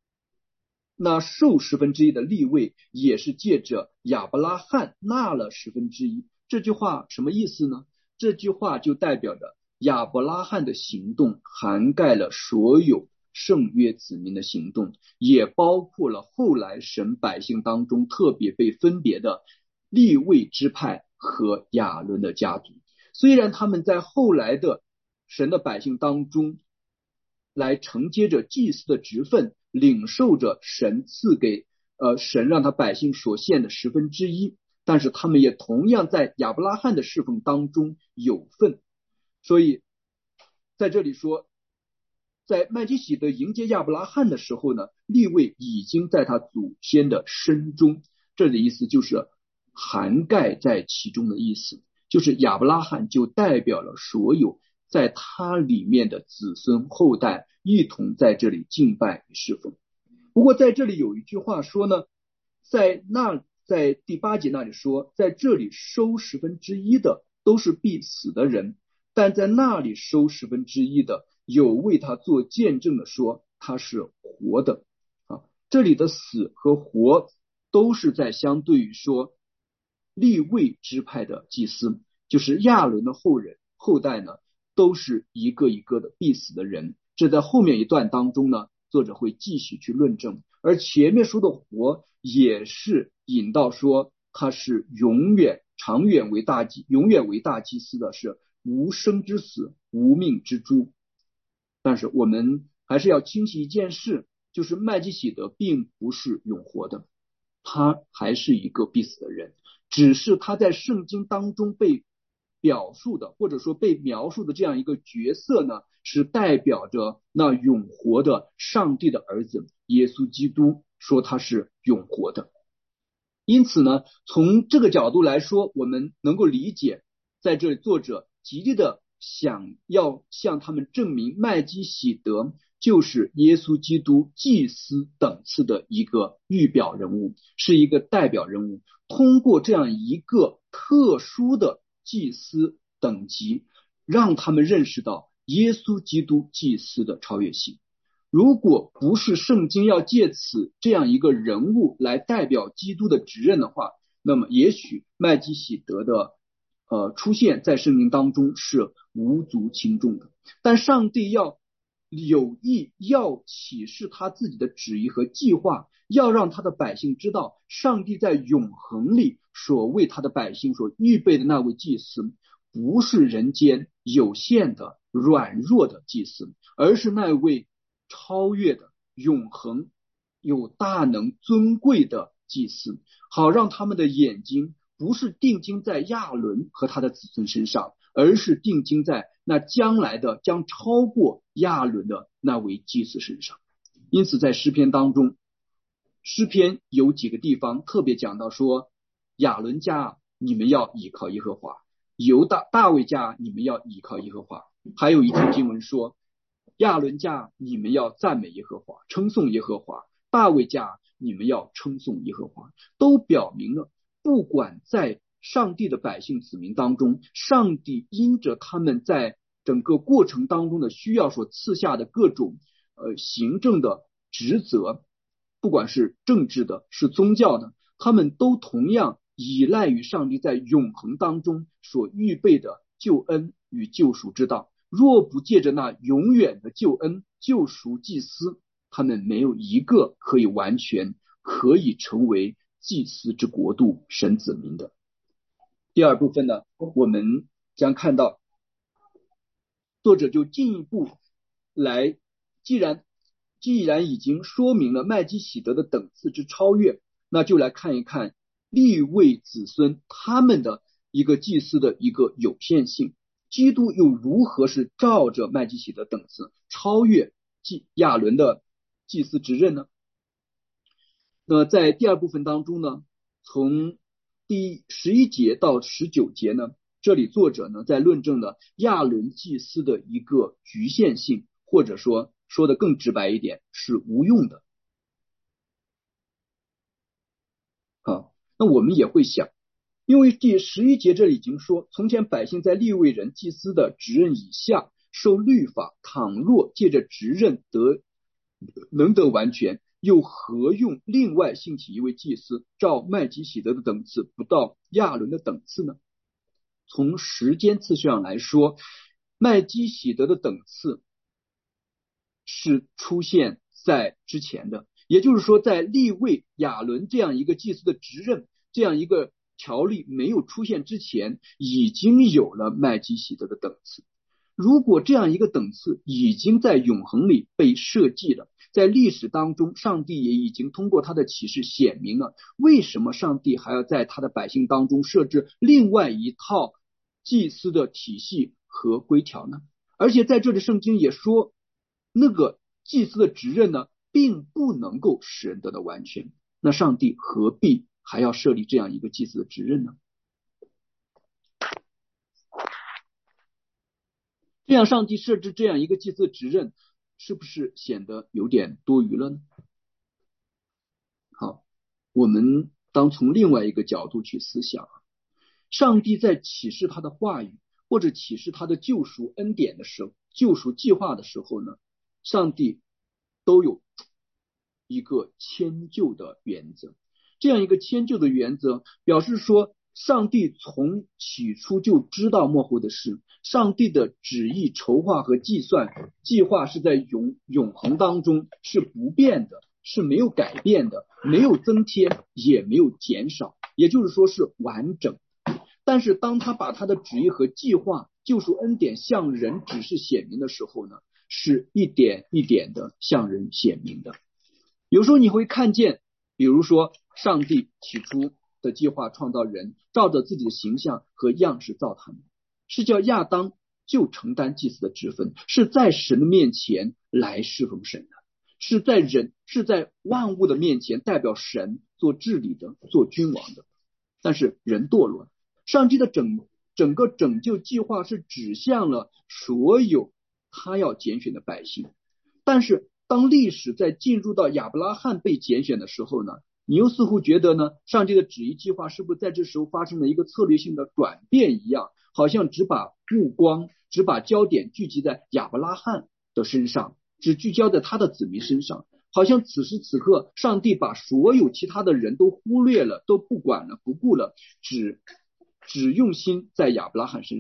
1/10的利位也是借着亚伯拉罕纳了1/10。这句话什么意思呢？这句话就代表着亚伯拉罕的行动涵盖了所有圣约子民的行动，也包括了后来神百姓当中特别被分别的利未支派和亚伦的家族。虽然他们在后来的神的百姓当中来承接着祭司的职分，领受着神赐给神让他百姓所献的1/10，但是他们也同样在亚伯拉罕的侍奉当中有份。所以在这里说，在麦基洗德迎接亚伯拉罕的时候呢，利未已经在他祖先的身中，这的意思就是涵盖在其中的意思，就是亚伯拉罕就代表了所有在他里面的子孙后代一同在这里敬拜与侍奉。不过在这里有一句话说呢，在第8节那里说，在这里收1/10的都是必死的人，但在那里收1/10的有为他做见证的说他是活的。这里的死和活都是在相对于说利未支派的祭司，就是亚伦的后代呢，都是一个一个的必死的人。这在后面一段当中呢，作者会继续去论证。而前面说的活也是引到说他是永远为大祭司的，是无生之死，无命之诛。但是我们还是要清晰一件事，就是麦基洗德并不是永活的，他还是一个必死的人，只是他在圣经当中被表述的或者说被描述的这样一个角色呢，是代表着那永活的上帝的儿子耶稣基督，说他是永活的。因此呢，从这个角度来说，我们能够理解在这里作者极力的想要向他们证明麦基洗德就是耶稣基督祭司等次的一个预表人物，是一个代表人物，通过这样一个特殊的祭司等级，让他们认识到耶稣基督祭司的超越性。如果不是圣经要借此这样一个人物来代表基督的职任的话，那么也许麦基洗德的出现在圣经当中是无足轻重的。但上帝要有意要启示他自己的旨意和计划，要让他的百姓知道，上帝在永恒里所为他的百姓所预备的那位祭司，不是人间有限的软弱的祭司，而是那位超越的永恒有大能尊贵的祭司，好让他们的眼睛不是定睛在亚伦和他的子孙身上，而是定睛在那将来的将超过亚伦的那位祭司身上。因此在诗篇当中，诗篇有几个地方特别讲到说，亚伦家你们要倚靠耶和华，大卫家你们要倚靠耶和华。还有一节经文说，亚伦家你们要赞美耶和华，称颂耶和华，大卫家你们要称颂耶和华，都表明了不管在上帝的百姓子民当中，上帝因着他们在整个过程当中的需要所赐下的各种行政的职责，不管是政治的是宗教的，他们都同样依赖于上帝在永恒当中所预备的救恩与救赎之道。若不借着那永远的救恩救赎祭司，他们没有一个可以完全可以成为祭司之国度神子民的。第二部分呢，我们将看到作者就进一步来，既然已经说明了麦基洗德的等次之超越，那就来看一看利未子孙他们的一个祭司的一个有限性，基督又如何是照着麦基洗德等次超越亚伦的祭司职任呢？那在第二部分当中呢，从第11节到19节呢，这里作者呢在论证了亚伦祭司的一个局限性，或者说的更直白一点，是无用的。好，那我们也会想，因为第11节这里已经说，从前百姓在利未人祭司的职任以下受律法，倘若借着职任能得完全，又何用另外兴起一位祭司，照麦基洗德的等次不到亚伦的等次呢？从时间次序上来说，麦基洗德的等次是出现在之前的，也就是说在利未亚伦这样一个祭司的职任，这样一个条例没有出现之前，已经有了麦基洗德的等次。如果这样一个等次已经在永恒里被设计了，在历史当中上帝也已经通过他的启示显明了，为什么上帝还要在他的百姓当中设置另外一套祭司的体系和规条呢？而且在这里圣经也说，那个祭司的职任呢，并不能够使人得到完全，那上帝何必还要设立这样一个祭司的职任呢？这样上帝设置这样一个祭司的职任，是不是显得有点多余了呢？好，我们当从另外一个角度去思想，上帝在启示他的话语或者启示他的救赎恩典的时候，救赎计划的时候呢，上帝都有一个迁就的原则。这样一个迁就的原则表示说，上帝从起初就知道末后的事，上帝的旨意筹划和计划是在永恒当中是不变的，是没有改变的，没有增添也没有减少，也就是说是完整。但是当他把他的旨意和计划救赎恩典向人指示显明的时候呢，是一点一点的向人显明的。有时候你会看见，比如说上帝起初的计划创造人，照着自己的形象和样式造他们，是叫亚当就承担祭司的职分，是在神的面前来侍奉神的，是在万物的面前代表神做治理的，做君王的。但是人堕落了，上帝的整个拯救计划是指向了所有他要拣选的百姓。但是当历史在进入到亚伯拉罕被拣选的时候呢，你又似乎觉得呢，上帝的旨意计划是不是在这时候发生了一个策略性的转变一样，好像只把焦点聚集在亚伯拉罕的身上，只聚焦在他的子民身上，好像此时此刻上帝把所有其他的人都忽略了，都不管了，不顾了，只用心在亚伯拉罕身上。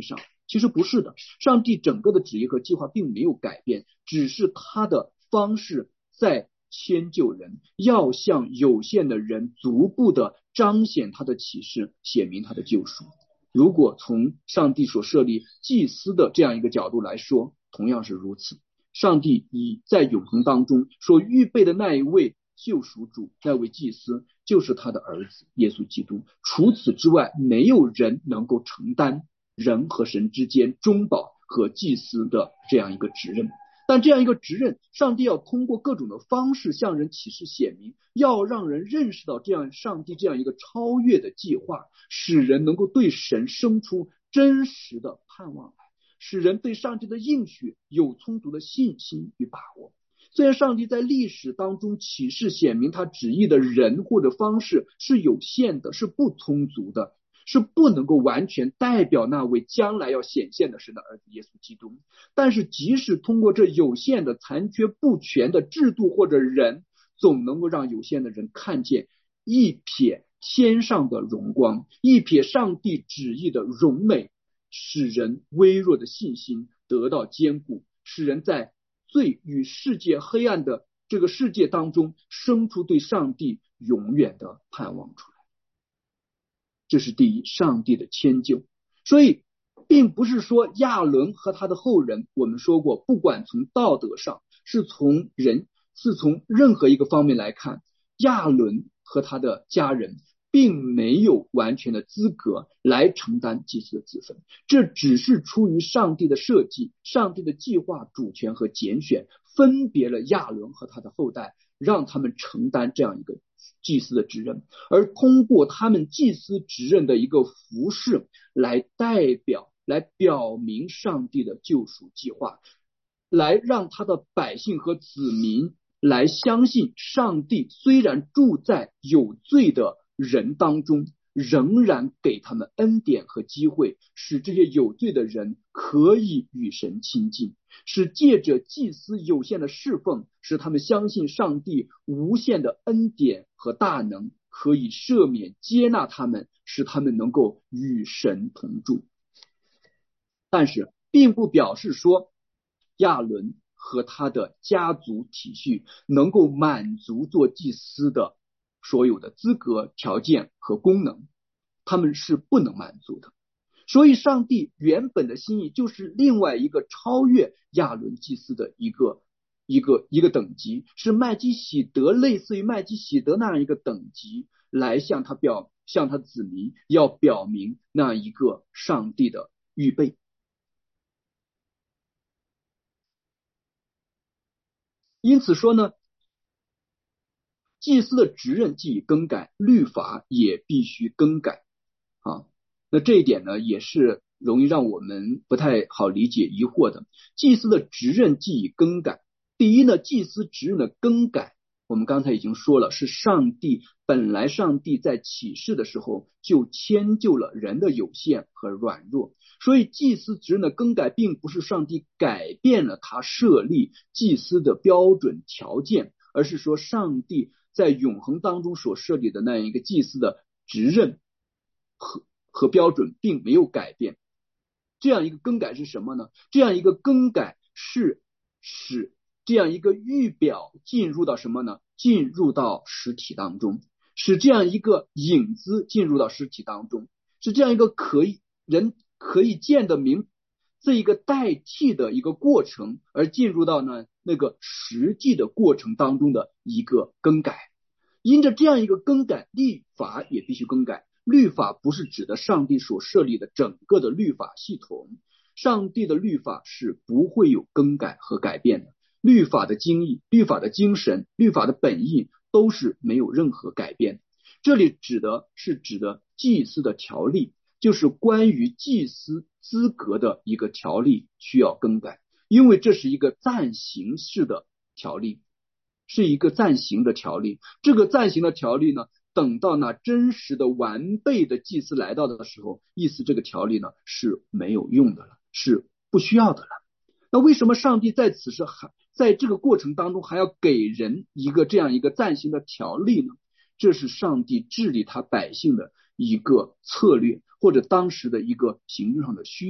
其实不是的，上帝整个的旨意和计划并没有改变，只是他的方式在迁就人，要向有限的人逐步的彰显他的启示，显明他的救赎。如果从上帝所设立祭司的这样一个角度来说，同样是如此。上帝已在永恒当中所预备的那一位救赎主，那位祭司，就是他的儿子耶稣基督。除此之外，没有人能够承担人和神之间中保和祭司的这样一个职任。但这样一个职任，上帝要通过各种的方式向人启示显明，要让人认识到这样上帝这样一个超越的计划，使人能够对神生出真实的盼望来，使人对上帝的应许有充足的信心与把握。虽然上帝在历史当中启示显明他旨意的人或者方式是有限的，是不充足的，是不能够完全代表那位将来要显现的神的儿子耶稣基督，但是即使通过这有限的残缺不全的制度或者人，总能够让有限的人看见一瞥天上的荣光，一瞥上帝旨意的荣美，使人微弱的信心得到坚固，使人在罪与世界黑暗的这个世界当中生出对上帝永远的盼望出来。这是第一，上帝的迁就。所以并不是说亚伦和他的后人，我们说过，不管从道德上是从任何一个方面来看，亚伦和他的家人并没有完全的资格来承担祭司的职分，这只是出于上帝的设计，上帝的计划、主权和拣选，分别了亚伦和他的后代，让他们承担这样一个祭司的职任，而通过他们祭司职任的一个服事来表明上帝的救赎计划，来让他的百姓和子民来相信上帝虽然住在有罪的人当中，仍然给他们恩典和机会，使这些有罪的人可以与神亲近，使借着祭司有限的侍奉，使他们相信上帝无限的恩典和大能，可以赦免接纳他们，使他们能够与神同住。但是并不表示说亚伦和他的家族体系能够满足做祭司的所有的资格、条件和功能，他们是不能满足的。所以上帝原本的心意就是另外一个超越亚伦祭司的一个等级，是麦基洗德，类似于麦基洗德那样一个等级，来向他子民要表明那一个上帝的预备。因此说呢，祭司的职任既已更改，律法也必须更改啊。那这一点呢，也是容易让我们不太好理解疑惑的。祭司的职任既已更改，第一呢，祭司职任的更改，我们刚才已经说了，是本来上帝在启示的时候就迁就了人的有限和软弱，所以祭司职任的更改并不是上帝改变了他设立祭司的标准条件，而是说上帝在永恒当中所设立的那样一个祭司的职任和标准并没有改变。这样一个更改是什么呢？这样一个更改是使这样一个预表进入到什么呢？进入到实体当中，使这样一个影子进入到实体当中，是这样一个人可以见得明这一个代替的一个过程，而进入到呢那个实际的过程当中的一个更改。因着这样一个更改，律法也必须更改。律法不是指的上帝所设立的整个的律法系统，上帝的律法是不会有更改和改变的。律法的精义、律法的精神、律法的本意都是没有任何改变的。这里指的祭司的条例，就是关于祭司资格的一个条例需要更改，因为这是一个暂行式的条例，是一个暂行的条例。这个暂行的条例呢，等到那真实的完备的祭司来到的时候，意思这个条例呢是没有用的了，是不需要的了。那为什么上帝在此时在这个过程当中还要给人一个这样一个暂行的条例呢？这是上帝治理他百姓的一个策略，或者当时的一个行政上的需要。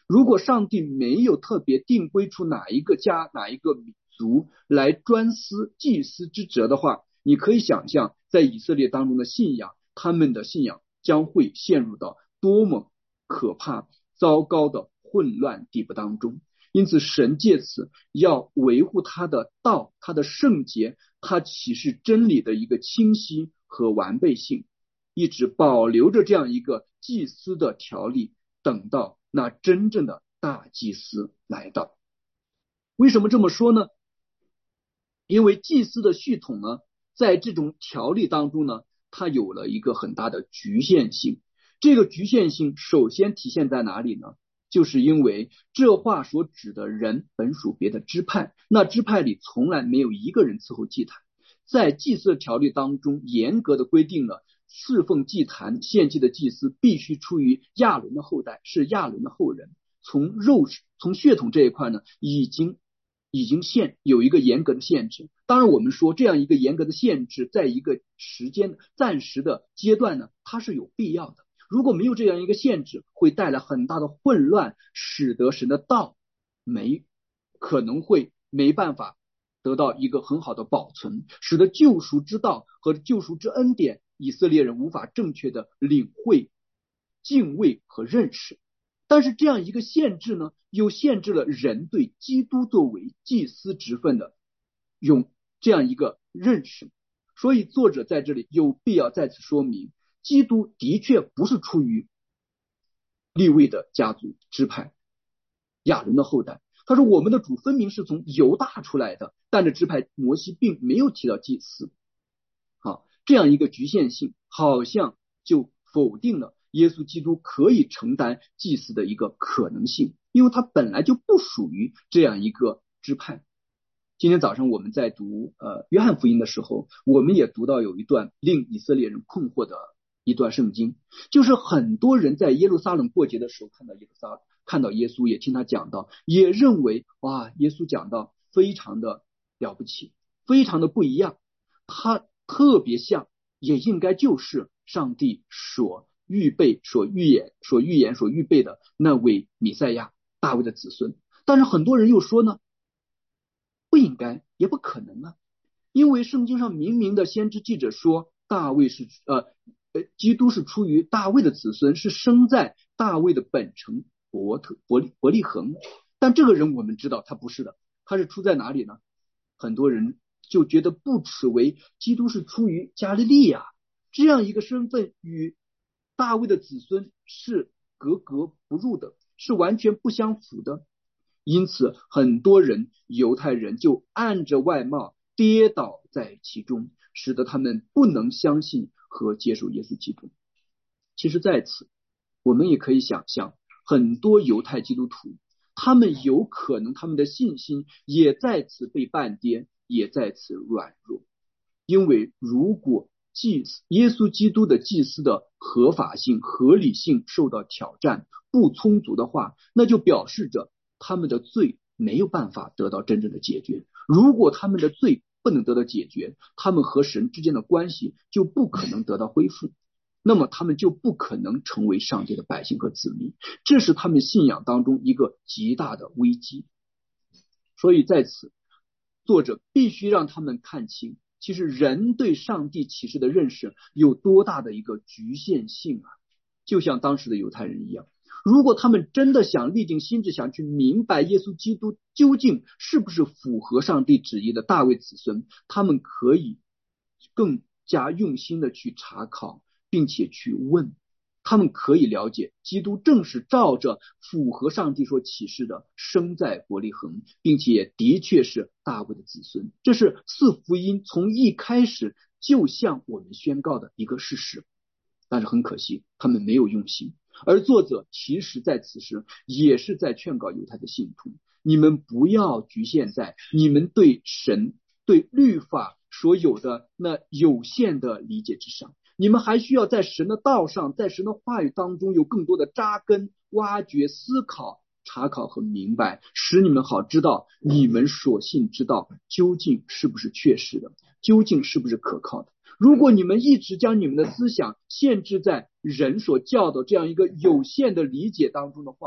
如果上帝没有特别定规出哪一个家哪一个民族来专司祭司之责的话，你可以想象在以色列当中的信仰，他们的信仰将会陷入到多么可怕糟糕的混乱地步当中。因此神借此要维护他的道，他的圣洁，他启示真理的一个清晰和完备性，一直保留着这样一个祭司的条例，等到那真正的大祭司来到。为什么这么说呢？因为祭司的系统呢，在这种条例当中呢，它有了一个很大的局限性。这个局限性首先体现在哪里呢？就是因为这话所指的人本属别的支派，那支派里从来没有一个人伺候祭坛。在祭司条例当中严格的规定了，侍奉祭坛献祭的祭司必须出于亚伦的后代，是亚伦的后人。从血统这一块呢，已经有一个严格的限制。当然我们说这样一个严格的限制在一个时间暂时的阶段呢，它是有必要的。如果没有这样一个限制，会带来很大的混乱，使得神的道可能会没办法得到一个很好的保存，使得救赎之道和救赎之恩典以色列人无法正确的领会、敬畏和认识。但是这样一个限制呢，又限制了人对基督作为祭司职分的用这样一个认识。所以作者在这里有必要再次说明，基督的确不是出于利未的家族支派亚伦的后代。他说我们的主分明是从犹大出来的，但这支派摩西并没有提到祭司。好，这样一个局限性好像就否定了耶稣基督可以承担祭司的一个可能性，因为他本来就不属于这样一个支派。今天早上我们在读约翰福音的时候，我们也读到有一段令以色列人困惑的一段圣经，就是很多人在耶路撒冷过节的时候看到耶稣，也听他讲道，也认为哇，耶稣讲道非常的了不起，非常的不一样，他特别像，也应该就是上帝所预备所预备的那位弥赛亚，大卫的子孙。但是很多人又说呢，不应该也不可能啊，因为圣经上明明的先知记者说大卫是基督是出于大卫的子孙，是生在大卫的本城伯利恒。但这个人我们知道他不是的，他是出在哪里呢？很多人就觉得不耻为基督是出于加利利亚，这样一个身份与大卫的子孙是格格不入的，是完全不相符的。因此很多人犹太人就按着外貌跌倒在其中，使得他们不能相信和接受耶稣基督。其实在此我们也可以想象，很多犹太基督徒他们有可能他们的信心也在此被绊跌，也在此软弱。因为如果耶稣基督的祭司的合法性合理性受到挑战不充足的话，那就表示着他们的罪没有办法得到真正的解决。如果他们的罪不能得到解决，他们和神之间的关系就不可能得到恢复，那么他们就不可能成为上帝的百姓和子民，这是他们信仰当中一个极大的危机。所以在此作者必须让他们看清，其实人对上帝启示的认识有多大的一个局限性啊！就像当时的犹太人一样，如果他们真的想历尽心智，想去明白耶稣基督究竟是不是符合上帝旨意的大卫子孙，他们可以更加用心的去查考，并且去问，他们可以了解基督正是照着符合上帝所启示的生在伯利恒，并且也的确是大卫的子孙。这是四福音从一开始就向我们宣告的一个事实。但是很可惜他们没有用心，而作者其实在此时也是在劝告犹太的信徒，你们不要局限在你们对神对律法所有的那有限的理解之上，你们还需要在神的道上，在神的话语当中有更多的扎根、挖掘、思考、查考和明白，使你们好知道你们所信之道究竟是不是确实的，究竟是不是可靠的。如果你们一直将你们的思想限制在人所教的这样一个有限的理解当中的话，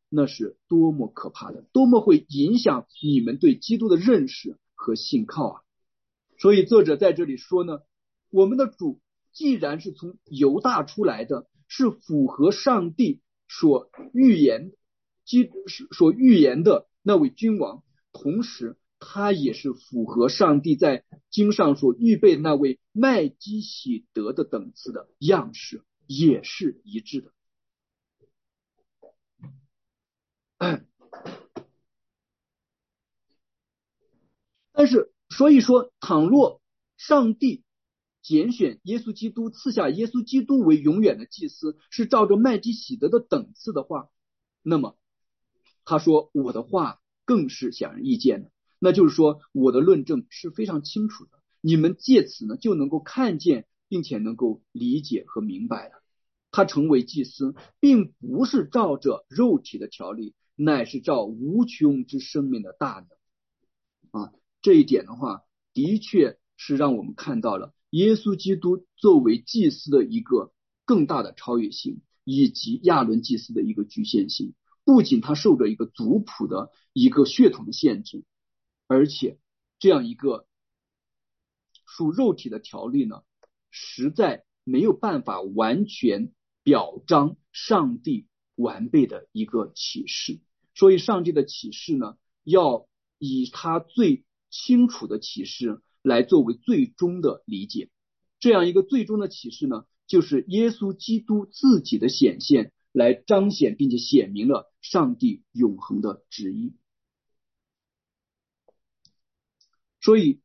那是多么可怕的，多么会影响你们对基督的认识和信靠啊！所以作者在这里说呢，我们的主既然是从犹大出来的，是符合上帝所预言的那位君王，同时他也是符合上帝在经上所预备那位麦基洗德的等次的样式，也是一致的。但是所以说，倘若上帝拣选耶稣基督，赐下耶稣基督为永远的祭司，是照着麦基洗德的等次的话，那么他说我的话更是显而易见的，那就是说我的论证是非常清楚的，你们借此呢就能够看见并且能够理解和明白了。他成为祭司并不是照着肉体的条例，乃是照无穷之生命的大能啊。这一点的话，的确是让我们看到了耶稣基督作为祭司的一个更大的超越性，以及亚伦祭司的一个局限性。不仅他受着一个族谱的一个血统的限制，而且这样一个属肉体的条例呢，实在没有办法完全表彰上帝完备的一个启示。所以上帝的启示呢，要以他最清楚的启示来作为最终的理解。这样一个最终的启示呢，就是耶稣基督自己的显现，来彰显并且显明了上帝永恒的旨意。所以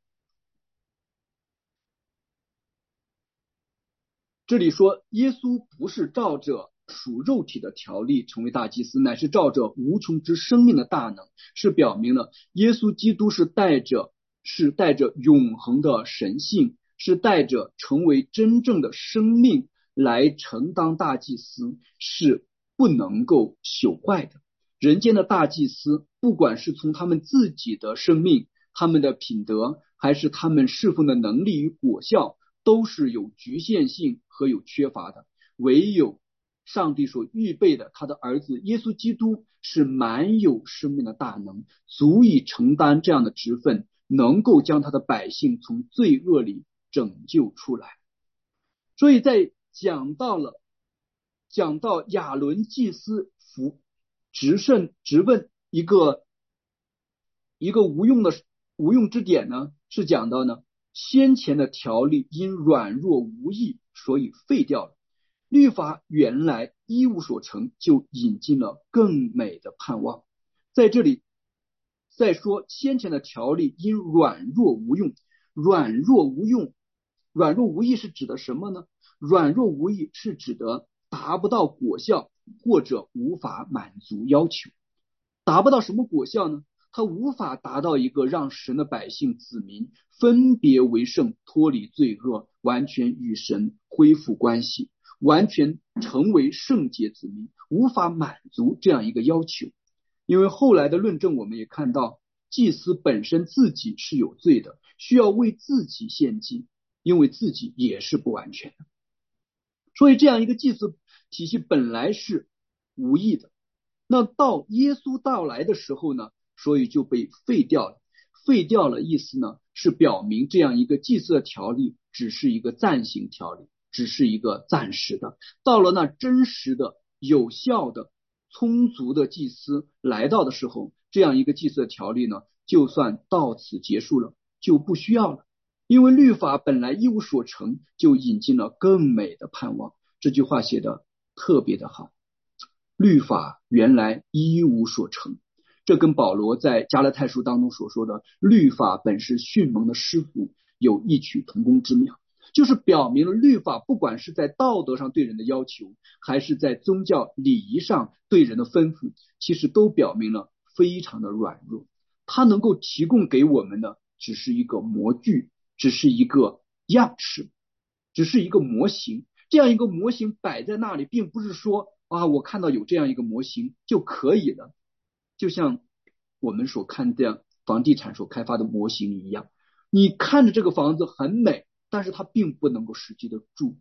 这里说耶稣不是照着属肉体的条例成为大祭司，乃是照着无穷之生命的大能，是表明了耶稣基督是带着永恒的神性，是带着成为真正的生命来承当大祭司，是不能够朽坏的。人间的大祭司，不管是从他们自己的生命、他们的品德，还是他们侍奉的能力与果效，都是有局限性和有缺乏的。唯有上帝所预备的他的儿子耶稣基督是满有生命的大能，足以承担这样的职分，能够将他的百姓从罪恶里拯救出来。所以在讲到亚伦祭司直问一个无用之点呢，是讲到呢，先前的条例因软弱无益，所以废掉了。律法原来一无所成，就引进了更美的盼望。在这里再说先前的条例因软弱无用，软弱无益是指的什么呢？软弱无益是指的达不到果效，或者无法满足要求。达不到什么果效呢？他无法达到一个让神的百姓子民分别为圣，脱离罪恶，完全与神恢复关系，完全成为圣洁子民，无法满足这样一个要求。因为后来的论证我们也看到，祭司本身自己是有罪的，需要为自己献祭，因为自己也是不完全的。所以这样一个祭司体系本来是无益的，那到耶稣到来的时候呢，所以就被废掉了。废掉了意思呢，是表明这样一个祭祀的条例只是一个暂行条例，只是一个暂时的。到了那真实的、有效的、充足的祭司来到的时候，这样一个祭祀的条例呢，就算到此结束了，就不需要了。因为律法本来一无所成，就引进了更美的盼望。这句话写的特别的好，律法原来一无所成，这跟保罗在加拉太书当中所说的律法本是训蒙的师傅，有异曲同工之妙，就是表明了律法不管是在道德上对人的要求，还是在宗教礼仪上对人的吩咐，其实都表明了非常的软弱。它能够提供给我们的只是一个模具，只是一个样式，只是一个模型。这样一个模型摆在那里，并不是说我看到有这样一个模型就可以了，就像我们所看的房地产所开发的模型一样，你看着这个房子很美，但是它并不能够实际的住，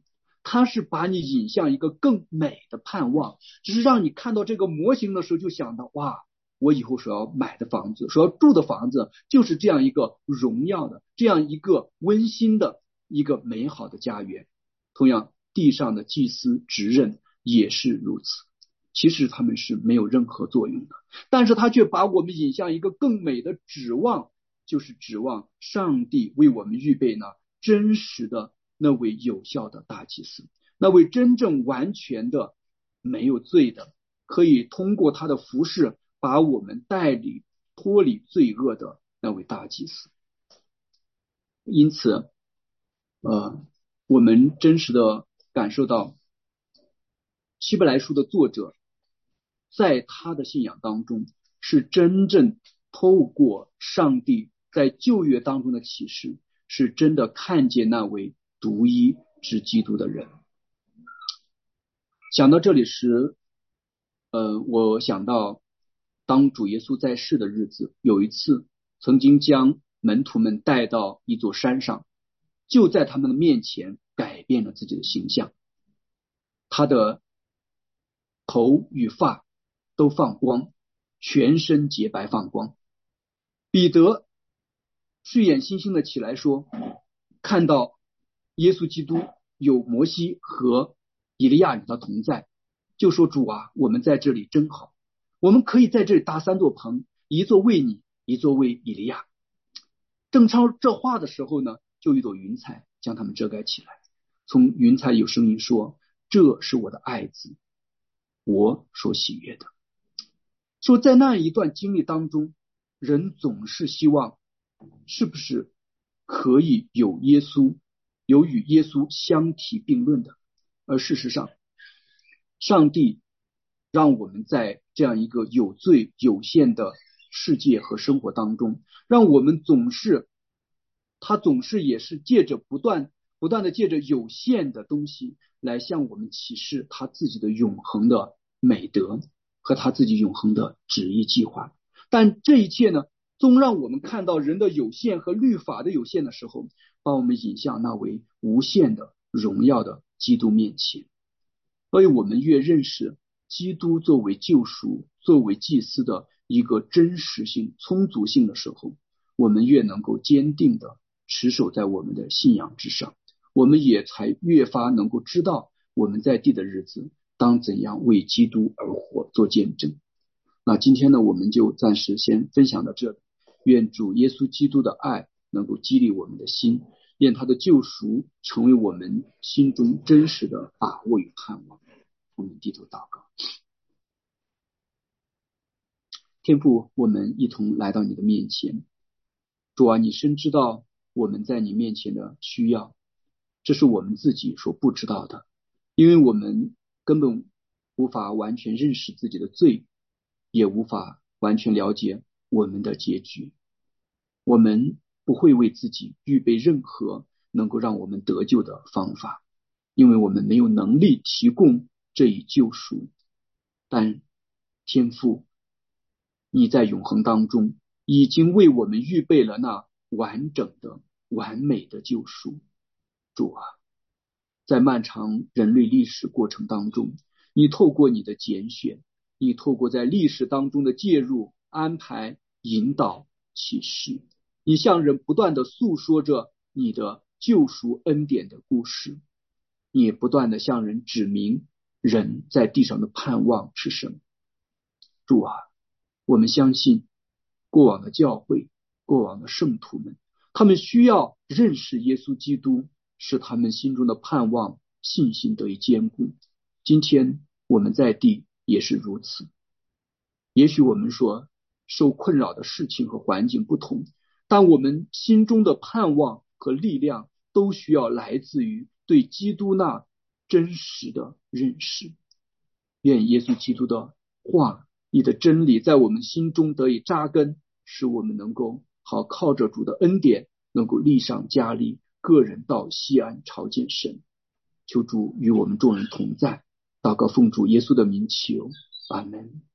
它是把你引向一个更美的盼望，只是让你看到这个模型的时候就想到，哇，我以后所要买的房子，所要住的房子，就是这样一个荣耀的，这样一个温馨的一个美好的家园。同样，地上的祭司职任也是如此，其实他们是没有任何作用的，但是他却把我们引向一个更美的指望，就是指望上帝为我们预备呢真实的那位有效的大祭司，那位真正完全的没有罪的，可以通过他的服事把我们带离脱离罪恶的那位大祭司。因此我们真实的感受到希伯来书的作者在他的信仰当中是真正透过上帝在旧约当中的启示，是真的看见那位独一之基督的人。想到这里时我想到当主耶稣在世的日子，有一次曾经将门徒们带到一座山上，就在他们的面前改变了自己的形象，他的头与发都放光，全身洁白放光。彼得睡眼惺惺的起来说，看到耶稣基督有摩西和以利亚与他同在，就说，主啊，我们在这里真好，我们可以在这里搭3座棚，一座为你，一座为以利亚。正说这话的时候呢，就一朵云彩将他们遮盖起来，从云彩有声音说，这是我的爱子，我所喜悦的。说在那一段经历当中，人总是希望是不是可以有耶稣，有与耶稣相提并论的，而事实上上帝让我们在这样一个有罪有限的世界和生活当中，让我们他总是也是借着不断的借着有限的东西来向我们启示他自己的永恒的美德和他自己永恒的旨意计划。但这一切呢，总让我们看到人的有限和律法的有限的时候，把我们引向那位无限的荣耀的基督面前。所以我们越认识基督作为救赎，作为祭司的一个真实性充足性的时候，我们越能够坚定的持守在我们的信仰之上，我们也才越发能够知道我们在地的日子当怎样为基督而活，做见证。那今天呢，我们就暂时先分享到这里。愿主耶稣基督的爱能够激励我们的心，愿他的救赎成为我们心中真实的把握与盼望。我们低头祷告。天父，我们一同来到你的面前。主啊，你深知道我们在你面前的需要，这是我们自己所不知道的，因为我们根本无法完全认识自己的罪，也无法完全了解我们的结局。我们不会为自己预备任何能够让我们得救的方法，因为我们没有能力提供这一救赎。但天父，你在永恒当中已经为我们预备了那完整的完美的救赎。主啊，在漫长人类历史过程当中，你透过你的拣选，你透过在历史当中的介入、安排、引导、启示，你向人不断的诉说着你的救赎恩典的故事，你也不断的向人指明人在地上的盼望是什么。主啊，我们相信过往的教会、过往的圣徒们，他们需要认识耶稣基督，使他们心中的盼望、信心得以坚固。今天我们在地也是如此。也许我们说受困扰的事情和环境不同，但我们心中的盼望和力量都需要来自于对基督那真实的认识。愿耶稣基督的话，你的真理在我们心中得以扎根，使我们能够好靠着主的恩典，能够力上加力，个人到西安朝见神。求主与我们众人同在，祷告奉主耶稣的名求，阿们。